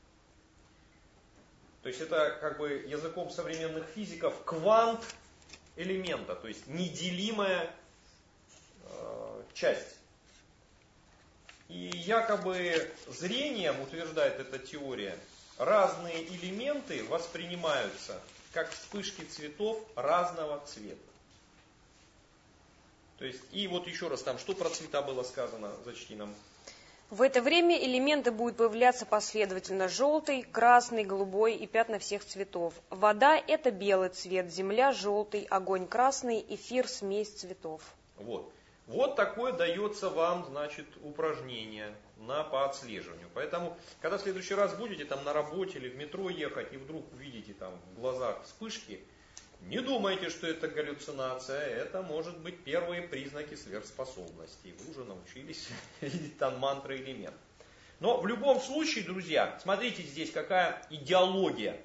Speaker 1: То есть это как бы языком современных физиков квант элемента, то есть неделимая часть. И якобы зрением, утверждает эта теория, разные элементы воспринимаются как вспышки цветов разного цвета. То есть, и вот еще раз там, что про цвета было сказано, зачти нам.
Speaker 4: В это время элементы будут появляться последовательно: желтый, красный, голубой и пятна всех цветов. Вода – это белый цвет, земля – желтый, огонь – красный, эфир – смесь цветов.
Speaker 1: Вот такое дается вам, значит, упражнение по отслеживанию. Поэтому, когда в следующий раз будете там на работе или в метро ехать и вдруг увидите там в глазах вспышки, не думайте, что это галлюцинация, это может быть первые признаки сверхспособностей. Вы уже научились видеть там мантры элемент. Но в любом случае, друзья, смотрите здесь какая идеология.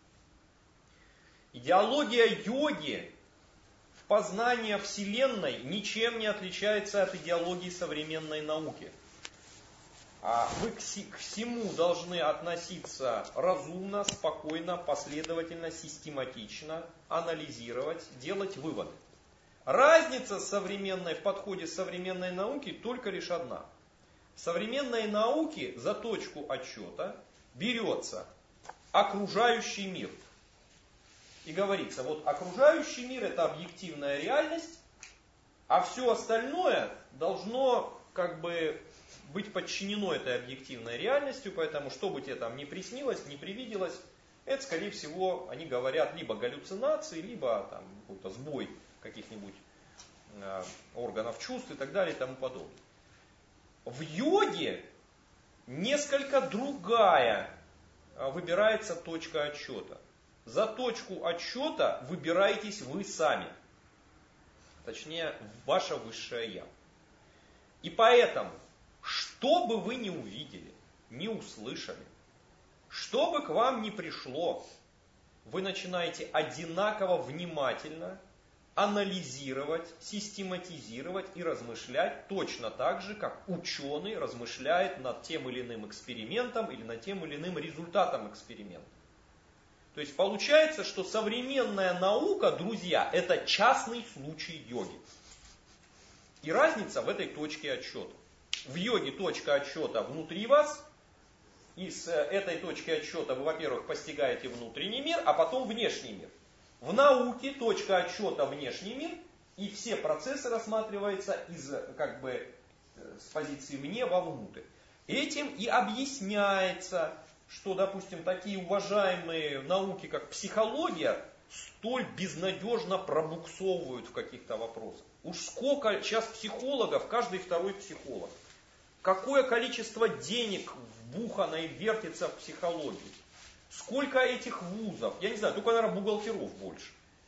Speaker 1: Идеология йоги в познании Вселенной ничем не отличается от идеологии современной науки. Вы к всему должны относиться разумно, спокойно, последовательно, систематично, анализировать, делать выводы. Разница в подходе современной науки только лишь одна. В современной науке за точку отсчета берется окружающий мир. И говорится, вот окружающий мир — это объективная реальность, а все остальное должно быть подчинено этой объективной реальностью, поэтому что бы тебе там ни приснилось, ни привиделось, это, скорее всего, они говорят либо галлюцинации, либо там какой-то сбой каких-нибудь органов чувств и так далее и тому подобное. В йоге несколько другая выбирается точка отсчета. За точку отсчета выбираетесь вы сами, точнее, ваше высшее Я. И поэтому, что бы вы ни увидели, ни услышали, что бы к вам ни пришло, вы начинаете одинаково внимательно анализировать, систематизировать и размышлять точно так же, как ученый размышляет над тем или иным экспериментом или над тем или иным результатом эксперимента. То есть получается, что современная наука, друзья, это частный случай йоги. И разница в этой точке отсчета. В йоге точка отсчета внутри вас, и с этой точки отсчета вы, во-первых, постигаете внутренний мир, а потом внешний мир. В науке точка отсчета внешний мир, и все процессы рассматриваются с позиции вне вовнутрь. Этим и объясняется, что, допустим, такие уважаемые науки, как психология, столь безнадежно пробуксовывают в каких-то вопросах. Уж сколько сейчас психологов, каждый второй психолог. Какое количество денег вбухано и вертится в психологии. Сколько этих вузов, я не знаю, только, наверное, бухгалтеров больше.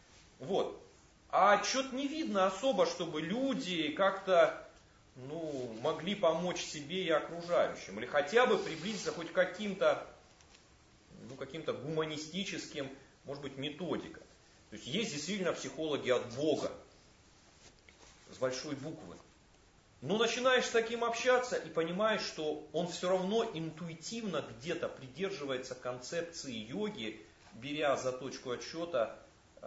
Speaker 1: А что-то не видно особо, чтобы люди как-то могли помочь себе и окружающим. Или хотя бы приблизиться хоть к каким-то гуманистическим, может быть, методикам. То есть есть действительно психологи от Бога, с большой буквы. Но начинаешь с таким общаться и понимаешь, что он все равно интуитивно где-то придерживается концепции йоги, беря за точку отсчета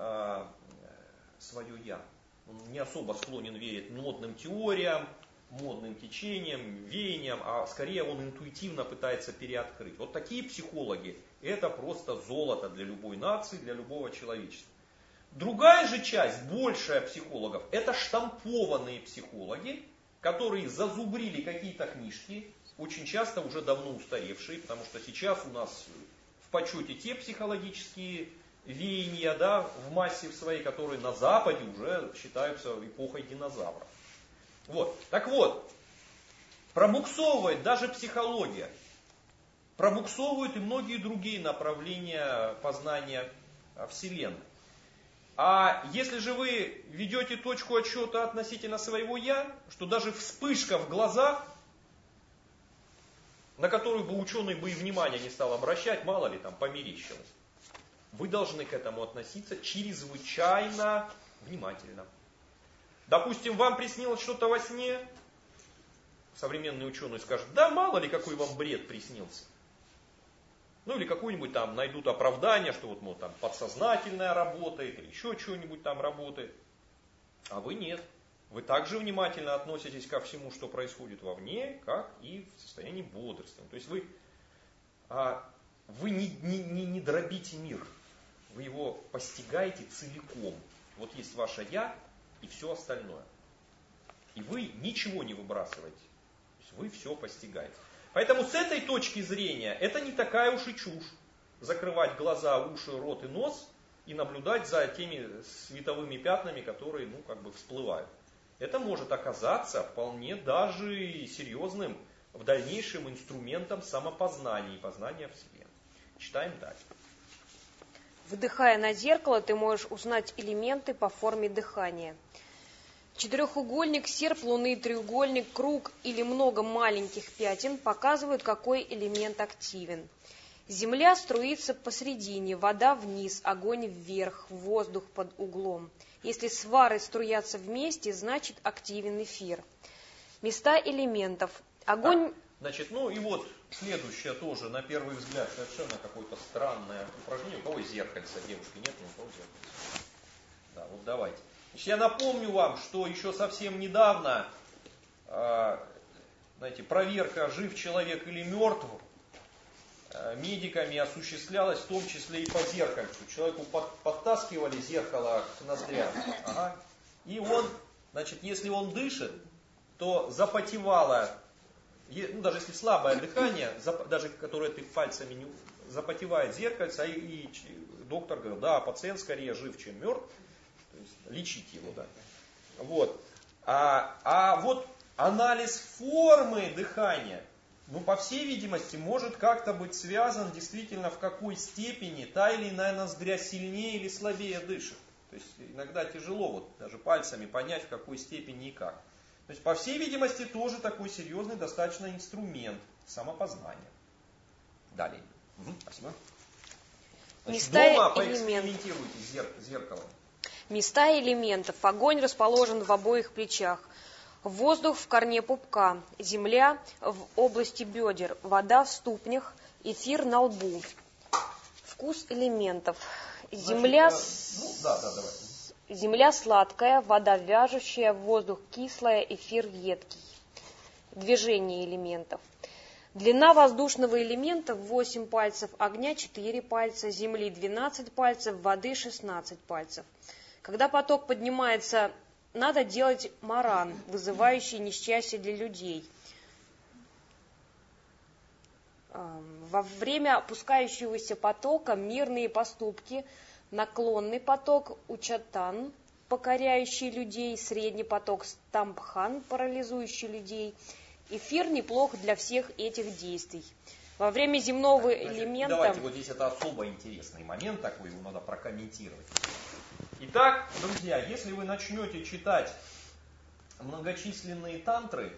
Speaker 1: свое «я». Он не особо склонен верить модным теориям, модным течениям, веяниям, а скорее он интуитивно пытается переоткрыть. Вот такие психологи – это просто золото для любой нации, для любого человечества. Другая же часть, большая психологов, это штампованные психологи, которые зазубрили какие-то книжки, очень часто уже давно устаревшие, потому что сейчас у нас в почете те психологические веяния, в массе своей, которые на Западе уже считаются эпохой динозавров. Так вот, пробуксовывает даже психология, пробуксовывают и многие другие направления познания Вселенной. А если же вы ведете точку отсчета относительно своего «я», что даже вспышка в глазах, на которую бы ученый и внимания не стал обращать, мало ли там померещилось, вы должны к этому относиться чрезвычайно внимательно. Допустим, вам приснилось что-то во сне, современный ученый скажет, да мало ли какой вам бред приснился. Или какую-нибудь там найдут оправдание, что там подсознательное работает, или еще что-нибудь там работает. А вы нет. Вы также внимательно относитесь ко всему, что происходит вовне, как и в состоянии бодрствования. То есть вы не дробите мир, вы его постигаете целиком. Вот есть ваше «я» и все остальное. И вы ничего не выбрасываете. То есть вы все постигаете. Поэтому с этой точки зрения это не такая уж и чушь. Закрывать глаза, уши, рот и нос и наблюдать за теми световыми пятнами, которые всплывают. Это может оказаться вполне даже серьезным в дальнейшем инструментом самопознания и познания в себе. Читаем дальше.
Speaker 4: Вдыхая на зеркало, ты можешь узнать элементы по форме дыхания. Четырехугольник, серп Луны, треугольник, круг или много маленьких пятен показывают, какой элемент активен. Земля струится посредине, вода вниз, огонь вверх, воздух под углом. Если свары струятся вместе, значит активен эфир. Места элементов. Огонь...
Speaker 1: Значит, и вот следующее тоже, на первый взгляд, совершенно какое-то странное упражнение. У кого зеркальца, девушки, нет? У кого зеркальца? Да, вот давайте. Значит, я напомню вам, что еще совсем недавно, проверка, жив человек или мертв, медиками осуществлялась в том числе и по зеркальцу. Человеку подтаскивали зеркало к ноздрям. И он, если он дышит, то запотевало, даже если слабое дыхание, даже которое ты пальцами не запотевает зеркальце, и доктор говорил, да, пациент скорее жив, чем мертв, то есть лечить его, да. Вот. Вот анализ формы дыхания, по всей видимости, может как-то быть связан действительно, в какой степени та или иная ноздря сильнее или слабее дышит. То есть иногда тяжело даже пальцами понять, в какой степени и как. То есть, по всей видимости, тоже такой серьезный достаточно инструмент самопознания. Далее. Спасибо. Значит, дома поэкспериментируйте с зеркалом.
Speaker 4: Места элементов. Огонь расположен в обоих плечах. Воздух в корне пупка, земля в области бедер, вода в ступнях, эфир на лбу. Вкус элементов. Земля, земля сладкая, вода вяжущая, воздух кислая, эфир едкий. Движение элементов. Длина воздушного элемента 8 пальцев, огня 4 пальца, земли 12 пальцев, воды 16 пальцев. Когда поток поднимается, надо делать маран, вызывающий несчастье для людей. Во время опускающегося потока мирные поступки, наклонный поток учатан, покоряющий людей, средний поток стамбхан, парализующий людей. Эфир неплох для всех этих действий. Во время земного элемента...
Speaker 1: Давайте, вот здесь это особо интересный момент такой, его надо прокомментировать. Итак, друзья, если вы начнете читать многочисленные тантры,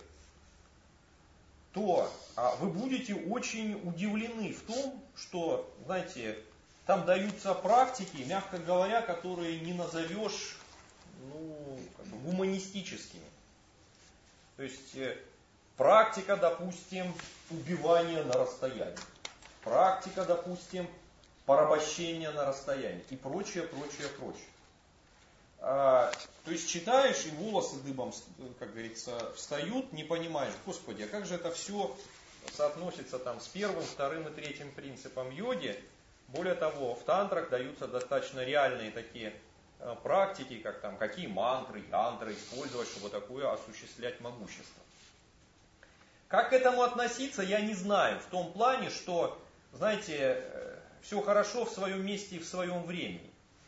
Speaker 1: то вы будете очень удивлены в том, что, знаете, там даются практики, мягко говоря, которые не назовешь гуманистическими. То есть практика, допустим, убивания на расстоянии, практика, допустим, порабощения на расстоянии и прочее, прочее, прочее. То есть читаешь, и волосы дыбом, как говорится, встают, не понимаешь, Господи, а как же это все соотносится с первым, вторым и третьим принципом йоги. Более того, в тантрах даются достаточно реальные такие практики, как какие мантры, янтры использовать, чтобы такое осуществлять могущество. Как к этому относиться, я не знаю, в том плане, что, знаете, все хорошо в своем месте и в своем времени.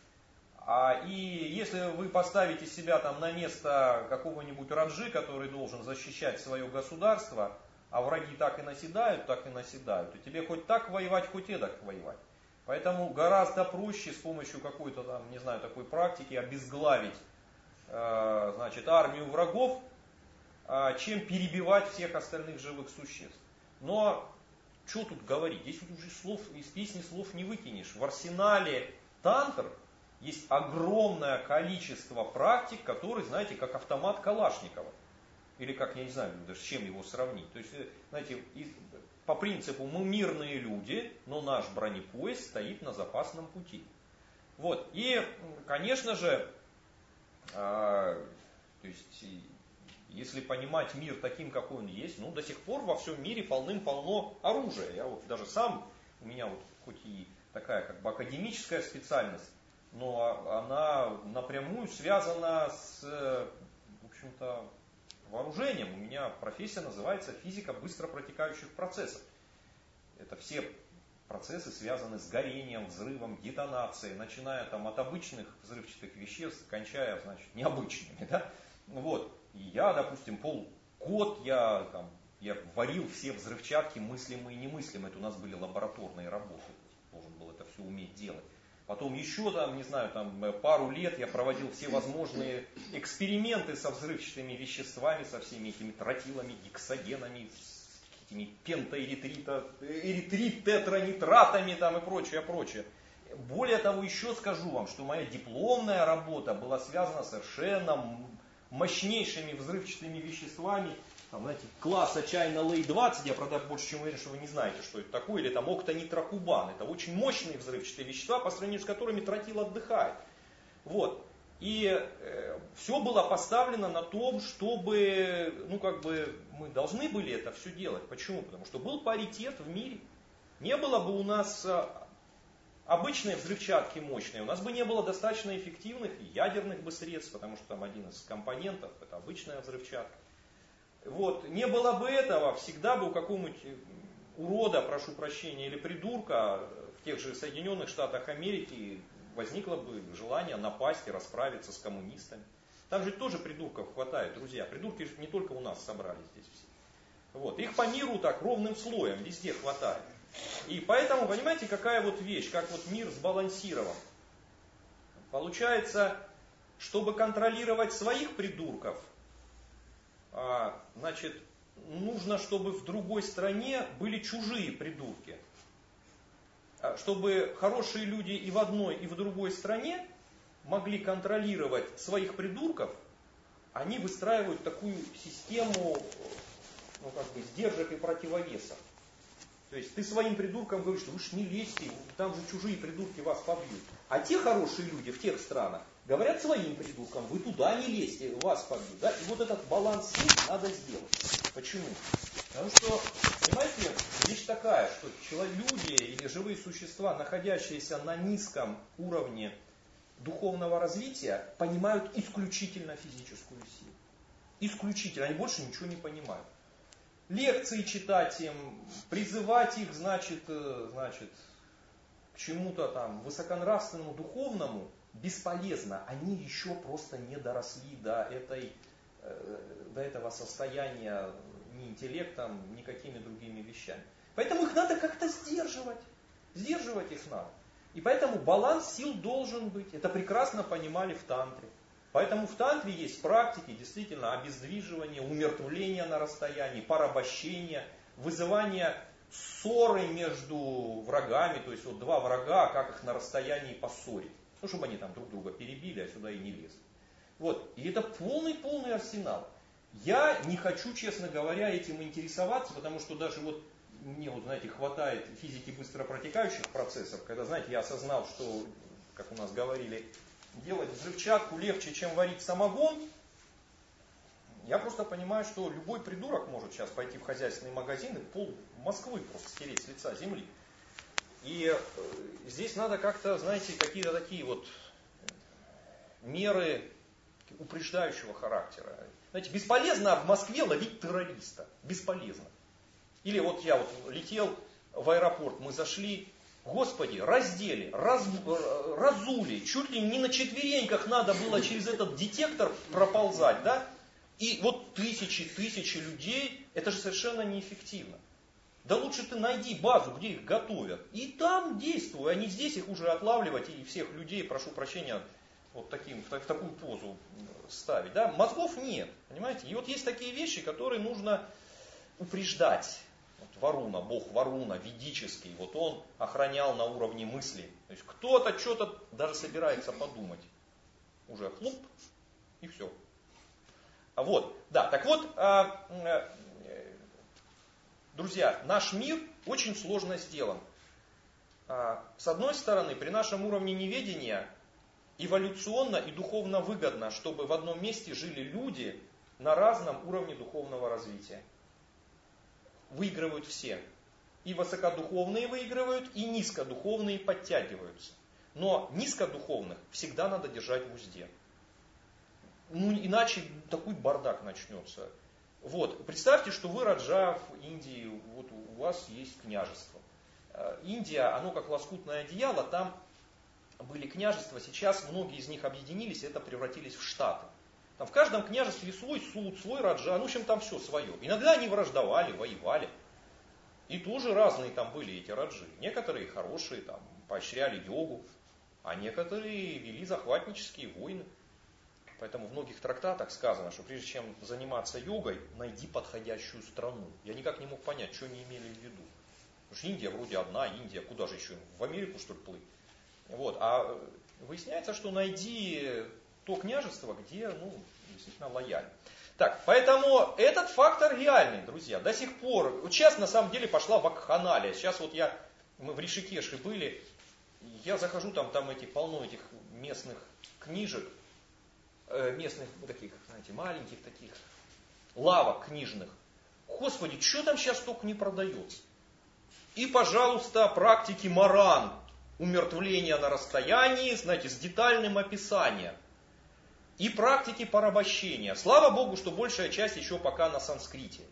Speaker 1: И если вы поставите себя на место какого-нибудь раджи, который должен защищать свое государство, а враги так и наседают, то тебе хоть так воевать, хоть эдак воевать. Поэтому гораздо проще с помощью какой-то такой практики обезглавить, армию врагов, чем перебивать всех остальных живых существ. Но что тут говорить? Здесь уже из песни слов не выкинешь. В арсенале тантр есть огромное количество практик, которые, знаете, как автомат Калашникова. Или как, я не знаю, даже с чем его сравнить. То есть, знаете, по принципу мы мирные люди, но наш бронепоезд стоит на запасном пути. Вот. И, конечно же, то есть, если понимать мир таким, какой он есть, до сих пор во всем мире полным-полно оружия. Я даже сам, у меня хоть и такая академическая специальность, но она напрямую связана с, в общем-то, вооружением. У меня профессия называется физика быстро протекающих процессов. Это все процессы связаны с горением, взрывом, детонацией, начиная там от обычных взрывчатых веществ, кончая, значит, необычными. Да? Вот. И я, допустим, полгода я варил все взрывчатки мыслимые и немыслимые. Это у нас были лабораторные работы. Должен был это все уметь делать. Потом еще там, не знаю, пару лет я проводил все возможные эксперименты со взрывчатыми веществами, со всеми этими тротилами, гексогенами, с этими пентаэритрит-тетранитратами там и прочее. Более того, еще скажу вам, что моя дипломная работа была связана совершенно мощнейшими взрывчатыми веществами, там, знаете, класса China Ley 20, я, правда, больше чем уверен, что вы не знаете, что это такое, или там октонитрокубан. Это очень мощные взрывчатые вещества, по сравнению с которыми тротил отдыхает. Вот. И все было поставлено на том, чтобы, мы должны были это все делать. Почему? Потому что был паритет в мире. Не было бы у нас обычной взрывчатки мощной, у нас бы не было достаточно эффективных ядерных бы средств, потому что там один из компонентов, это обычная взрывчатка. Вот, не было бы этого, всегда бы у какого-нибудь урода, прошу прощения, или придурка в тех же Соединенных Штатах Америки возникло бы желание напасть и расправиться с коммунистами. Там же тоже придурков хватает, друзья. Придурки же не только у нас собрались здесь все. Вот, их по миру так ровным слоем везде хватает. И поэтому, понимаете, какая вот вещь, как вот мир сбалансирован. Получается, чтобы контролировать своих придурков, значит, нужно, чтобы в другой стране были чужие придурки. Чтобы хорошие люди и в одной, и в другой стране могли контролировать своих придурков, они выстраивают такую систему сдержек и противовесов. То есть ты своим придуркам говоришь, что вы ж не лезьте, там же чужие придурки вас побьют. А те хорошие люди в тех странах говорят своим придуркам, вы туда не лезьте, вас побьют. Да? И вот этот баланс надо сделать. Почему? Потому что, понимаете, вещь такая, что люди или живые существа, находящиеся на низком уровне духовного развития, понимают исключительно физическую силу. Исключительно, они больше ничего не понимают. Лекции читать им, призывать их, значит, к чему-то там высоконравственному, духовному, бесполезно. Они еще просто не доросли до этого состояния ни интеллектом, ни какими другими вещами. Поэтому их надо как-то сдерживать. Сдерживать их надо. И поэтому баланс сил должен быть. Это прекрасно понимали в тантре. Поэтому в тантре есть практики действительно обездвиживания, умертвления на расстоянии, порабощения, вызывания ссоры между врагами, то есть вот два врага, как их на расстоянии поссорить. Ну, чтобы они там друг друга перебили, а сюда и не лезли. Вот. И это полный арсенал. Я не хочу, честно говоря, этим интересоваться, потому что даже вот мне, вот, знаете, хватает физики быстро протекающих процессов, когда, знаете, я осознал, что, как у нас говорили, делать взрывчатку легче, чем варить самогон. Я просто понимаю, что любой придурок может сейчас пойти в хозяйственный магазин и пол Москвы просто стереть с лица земли. И здесь надо как-то, знаете, какие-то такие вот меры упреждающего характера. Знаете, бесполезно в Москве ловить террориста. Бесполезно. Или вот я летел в аэропорт, мы зашли, Господи, раздели, разули, чуть ли не на четвереньках надо было через этот детектор проползать, да? И вот тысячи людей, это же совершенно неэффективно. Да лучше ты найди базу, где их готовят, и там действуй, а не здесь их уже отлавливать и всех людей, прошу прощения, вот в такую позу ставить. Да? Мозгов нет, понимаете? И вот есть такие вещи, которые нужно упреждать. Вот Варуна, бог Варуна, ведический, вот он охранял на уровне мысли. То есть кто-то что-то даже собирается подумать. Уже хлоп, и все. Вот, да, так вот, друзья, наш мир очень сложно сделан. С одной стороны, при нашем уровне неведения эволюционно и духовно выгодно, чтобы в одном месте жили люди на разном уровне духовного развития. Выигрывают все. И высокодуховные выигрывают, и низкодуховные подтягиваются. Но низкодуховных всегда надо держать в узде. Ну, иначе такой бардак начнется. Вот. Представьте, что вы раджа в Индии, вот у вас есть княжество. Индия, оно как лоскутное одеяло, там были княжества, сейчас многие из них объединились, и это превратились в штаты. Там в каждом княжестве свой суд, свой раджа, ну, в общем, там все свое. Иногда они враждовали, воевали. И тоже разные там были эти раджи. Некоторые хорошие, там, поощряли йогу, а некоторые вели захватнические войны. Поэтому в многих трактатах сказано, что прежде чем заниматься йогой, найди подходящую страну. Я никак не мог понять, что они имели в виду. Потому что Индия вроде одна, Индия, куда же еще, в Америку что ли плыть? Вот. А выясняется, что найди то княжество, где, ну, действительно лояльно. Так, поэтому этот фактор реальный, друзья, до сих пор. Вот сейчас на самом деле пошла вакханалия. Сейчас вот мы в Ришикеше были, я захожу, там эти полно этих местных книжек, местных таких, знаете, маленьких таких лавок книжных. Господи, что там сейчас только не продается? И, пожалуйста, практики Маран, умертвление на расстоянии, знаете, с детальным описанием. И практики порабощения. Слава Богу, что большая часть еще пока на санскрите.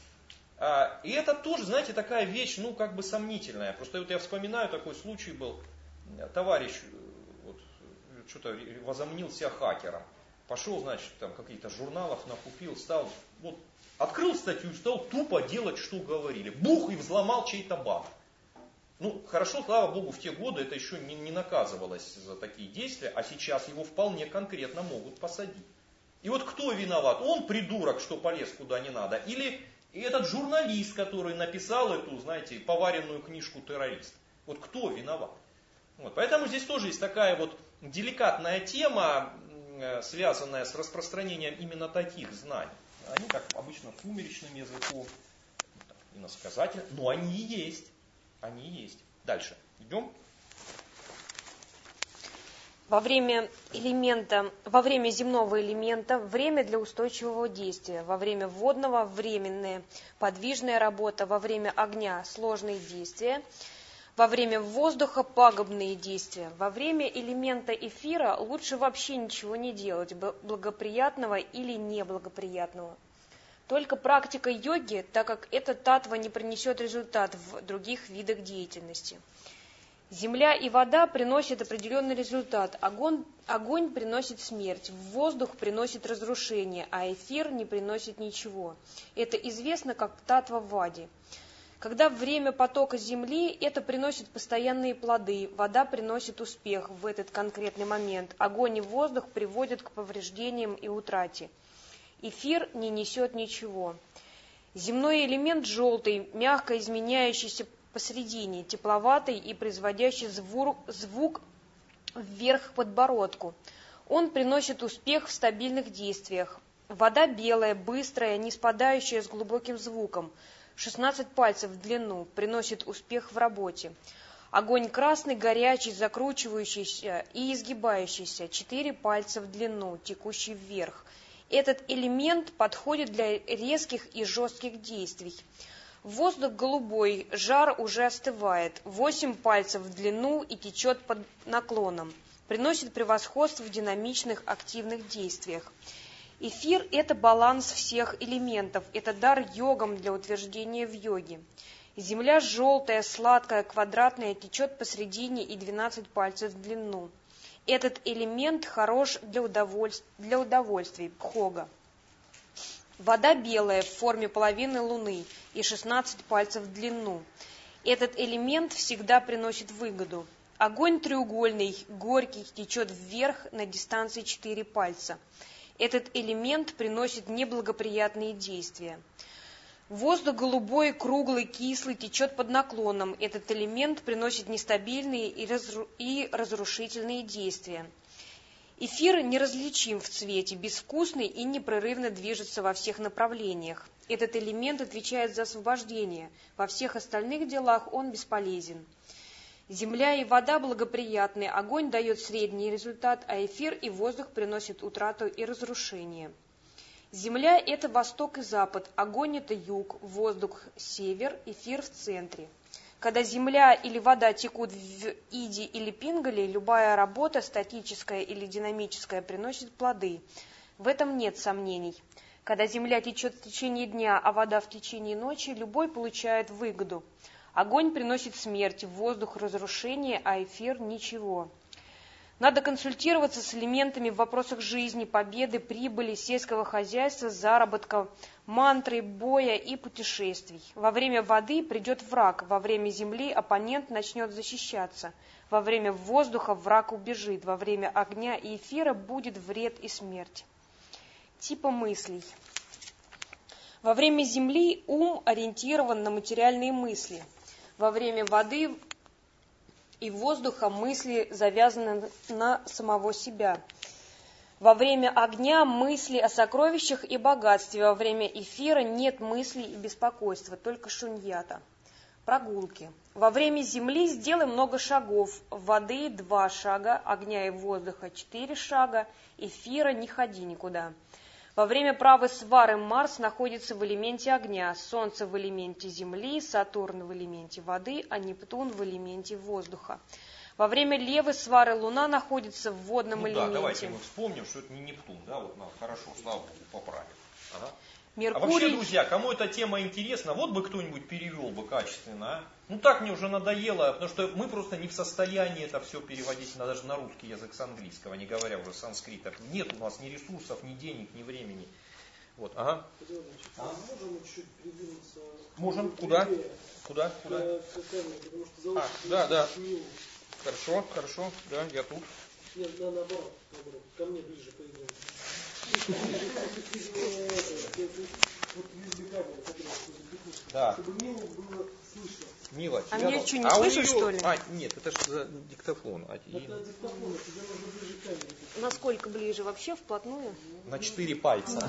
Speaker 1: И это тоже, знаете, такая вещь, ну, как бы сомнительная. Просто вот я вспоминаю, такой случай был. Товарищ вот, что-то возомнил себя хакером. Пошел, значит, там каких-то журналов накупил, стал, вот, открыл статью, стал тупо делать, что говорили. Бух, и взломал чей-то банк. Ну, хорошо, слава Богу, в те годы это еще не наказывалось за такие действия, а сейчас его вполне конкретно могут посадить. И вот кто виноват? Он придурок, что полез куда не надо, или этот журналист, который написал эту, знаете, поваренную книжку «Террорист». Вот кто виноват? Вот, поэтому здесь тоже есть такая вот деликатная тема, связанная с распространением именно таких знаний. Они, как обычно, сумеречным языком, иносказательным, но они и есть. Они есть. Дальше. Идем.
Speaker 4: Во время земного элемента время для устойчивого действия, во время водного временная подвижная работа, во время огня сложные действия, во время воздуха пагубные действия, во время элемента эфира лучше вообще ничего не делать, благоприятного или неблагоприятного. Только практика йоги, так как эта татва не принесет результат в других видах деятельности. Земля и вода приносят определенный результат. Огонь приносит смерть, воздух приносит разрушение, а эфир не приносит ничего. Это известно как татва вади. Когда время потока земли, это приносит постоянные плоды, вода приносит успех в этот конкретный момент, огонь и воздух приводят к повреждениям и утрате. Эфир не несет ничего. Земной элемент желтый, мягко изменяющийся посередине, тепловатый и производящий звук вверх к подбородку. Он приносит успех в стабильных действиях. Вода белая, быстрая, не спадающая с глубоким звуком, 16 пальцев в длину, приносит успех в работе. Огонь красный, горячий, закручивающийся и изгибающийся, 4 пальца в длину, текущий вверх. Этот элемент подходит для резких и жестких действий. Воздух голубой, жар уже остывает, 8 пальцев в длину и течет под наклоном. Приносит превосходство в динамичных, активных действиях. Эфир – это баланс всех элементов, это дар йогам для утверждения в йоге. Земля желтая, сладкая, квадратная, течет посредине и 12 пальцев в длину. Этот элемент хорош для удовольствий, бхога. Вода белая в форме половины луны и 16 пальцев в длину. Этот элемент всегда приносит выгоду. Огонь треугольный, горький, течет вверх на дистанции 4 пальца. Этот элемент приносит неблагоприятные действия. Воздух голубой, круглый, кислый, течет под наклоном. Этот элемент приносит нестабильные и разрушительные действия. Эфир неразличим в цвете, безвкусный и непрерывно движется во всех направлениях. Этот элемент отвечает за освобождение. Во всех остальных делах он бесполезен. Земля и вода благоприятны, огонь дает средний результат, а эфир и воздух приносят утрату и разрушение. Земля – это восток и запад, огонь – это юг, воздух – север, эфир в центре. Когда земля или вода текут в иди или пингале, любая работа, статическая или динамическая, приносит плоды. В этом нет сомнений. Когда земля течет в течение дня, а вода в течение ночи, любой получает выгоду. Огонь приносит смерть, воздух – разрушение, а эфир – ничего. Надо консультироваться с элементами в вопросах жизни, победы, прибыли, сельского хозяйства, заработка, мантры, боя и путешествий. Во время воды придет враг, во время земли оппонент начнет защищаться, во время воздуха враг убежит, во время огня и эфира будет вред и смерть. Типа мыслей. Во время земли ум ориентирован на материальные мысли. Во время воды и воздуха мысли завязаны на самого себя. Во время огня мысли о сокровищах и богатстве. Во время эфира нет мыслей и беспокойства, только шуньята. Прогулки. Во время земли сделай много шагов. Воды 2 шага, огня и воздуха 4 шага, эфира не ходи никуда. Во время правой свары Марс находится в элементе огня, Солнце в элементе земли, Сатурн в элементе воды, а Нептун в элементе воздуха. Во время левой свары Луна находится в водном элементе.
Speaker 1: Да, давайте мы вспомним, что это не Нептун, да, вот надо хорошо, слава Богу, поправим. Ага.
Speaker 4: Меркурий...
Speaker 1: А вообще, друзья, кому эта тема интересна, вот бы кто-нибудь перевел бы качественно, а? Ну так мне уже надоело, потому что мы просто не в состоянии это все переводить даже на русский язык с английского, не говоря уже санскрита. Нет у нас ни ресурсов, ни денег, ни времени. Вот, ага.
Speaker 3: Можем чуть передвинуться?
Speaker 1: Можем, куда? Куда? Да. Хорошо, да, я тут.
Speaker 3: Нет, наоборот, ко мне ближе поиграем.
Speaker 1: Да.
Speaker 3: Чтобы Милу было слышно.
Speaker 1: Мила,
Speaker 4: а меня что, не слышишь, что ли?
Speaker 1: Нет, это же диктофон.
Speaker 3: Это диктофон, тебе нужно ближе к камере.
Speaker 4: Насколько ближе? Вообще вплотную?
Speaker 1: На 4 пальца.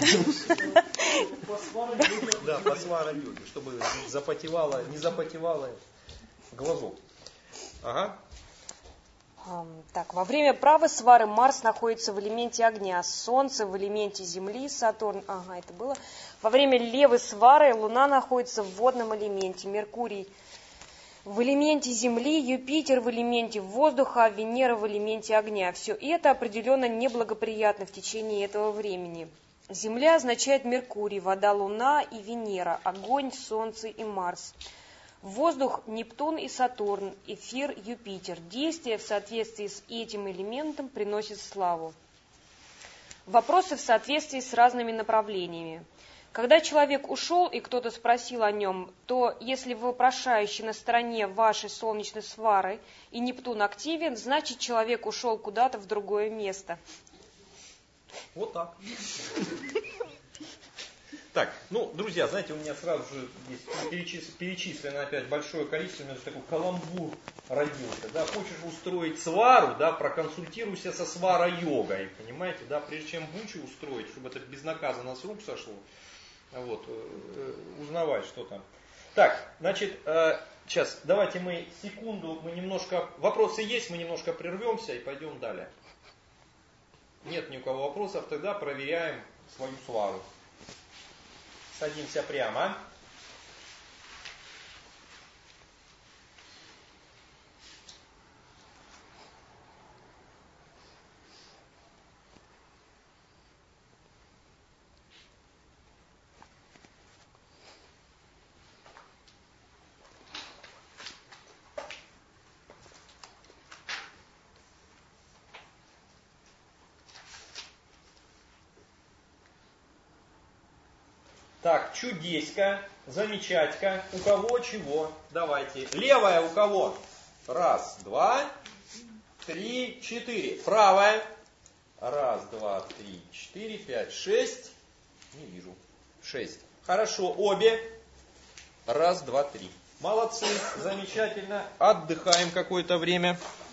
Speaker 1: Да, по свара-йоге, чтобы не запотевало глазок. Ага.
Speaker 4: Так, во время правой свары Марс находится в элементе огня, Солнце в элементе земли, Сатурн, это было. Во время левой свары Луна находится в водном элементе, Меркурий в элементе земли, Юпитер в элементе воздуха, а Венера в элементе огня. Все это определенно неблагоприятно в течение этого времени. Земля означает Меркурий, вода Луна и Венера, огонь, Солнце и Марс. Воздух – Нептун и Сатурн, эфир – Юпитер. Действие в соответствии с этим элементом приносит славу. Вопросы в соответствии с разными направлениями. Когда человек ушел и кто-то спросил о нем, то если вопрошающий на стороне вашей солнечной свары и Нептун активен, значит человек ушел куда-то в другое место.
Speaker 1: Вот так. Так, друзья, знаете, у меня сразу же здесь перечислено опять большое количество, у меня же такой каламбур родился. Да, хочешь устроить свару, да, проконсультируйся со свара-йогой, понимаете, да, прежде чем бучу устроить, чтобы это безнаказанно с рук сошло, вот, узнавать, что там. Так, значит, сейчас, давайте мы секунду, вопросы есть, мы немножко прервемся и пойдем далее. Нет ни у кого вопросов, тогда проверяем свою свару. Садимся прямо. Так, чудеська, замечателька. У кого чего? Давайте. Левая у кого? 1, 2, 3, 4. Правая. 1, 2, 3, 4, 5, 6. Не вижу. 6. Хорошо, обе. 1, 2, 3. Молодцы, замечательно. Отдыхаем какое-то время.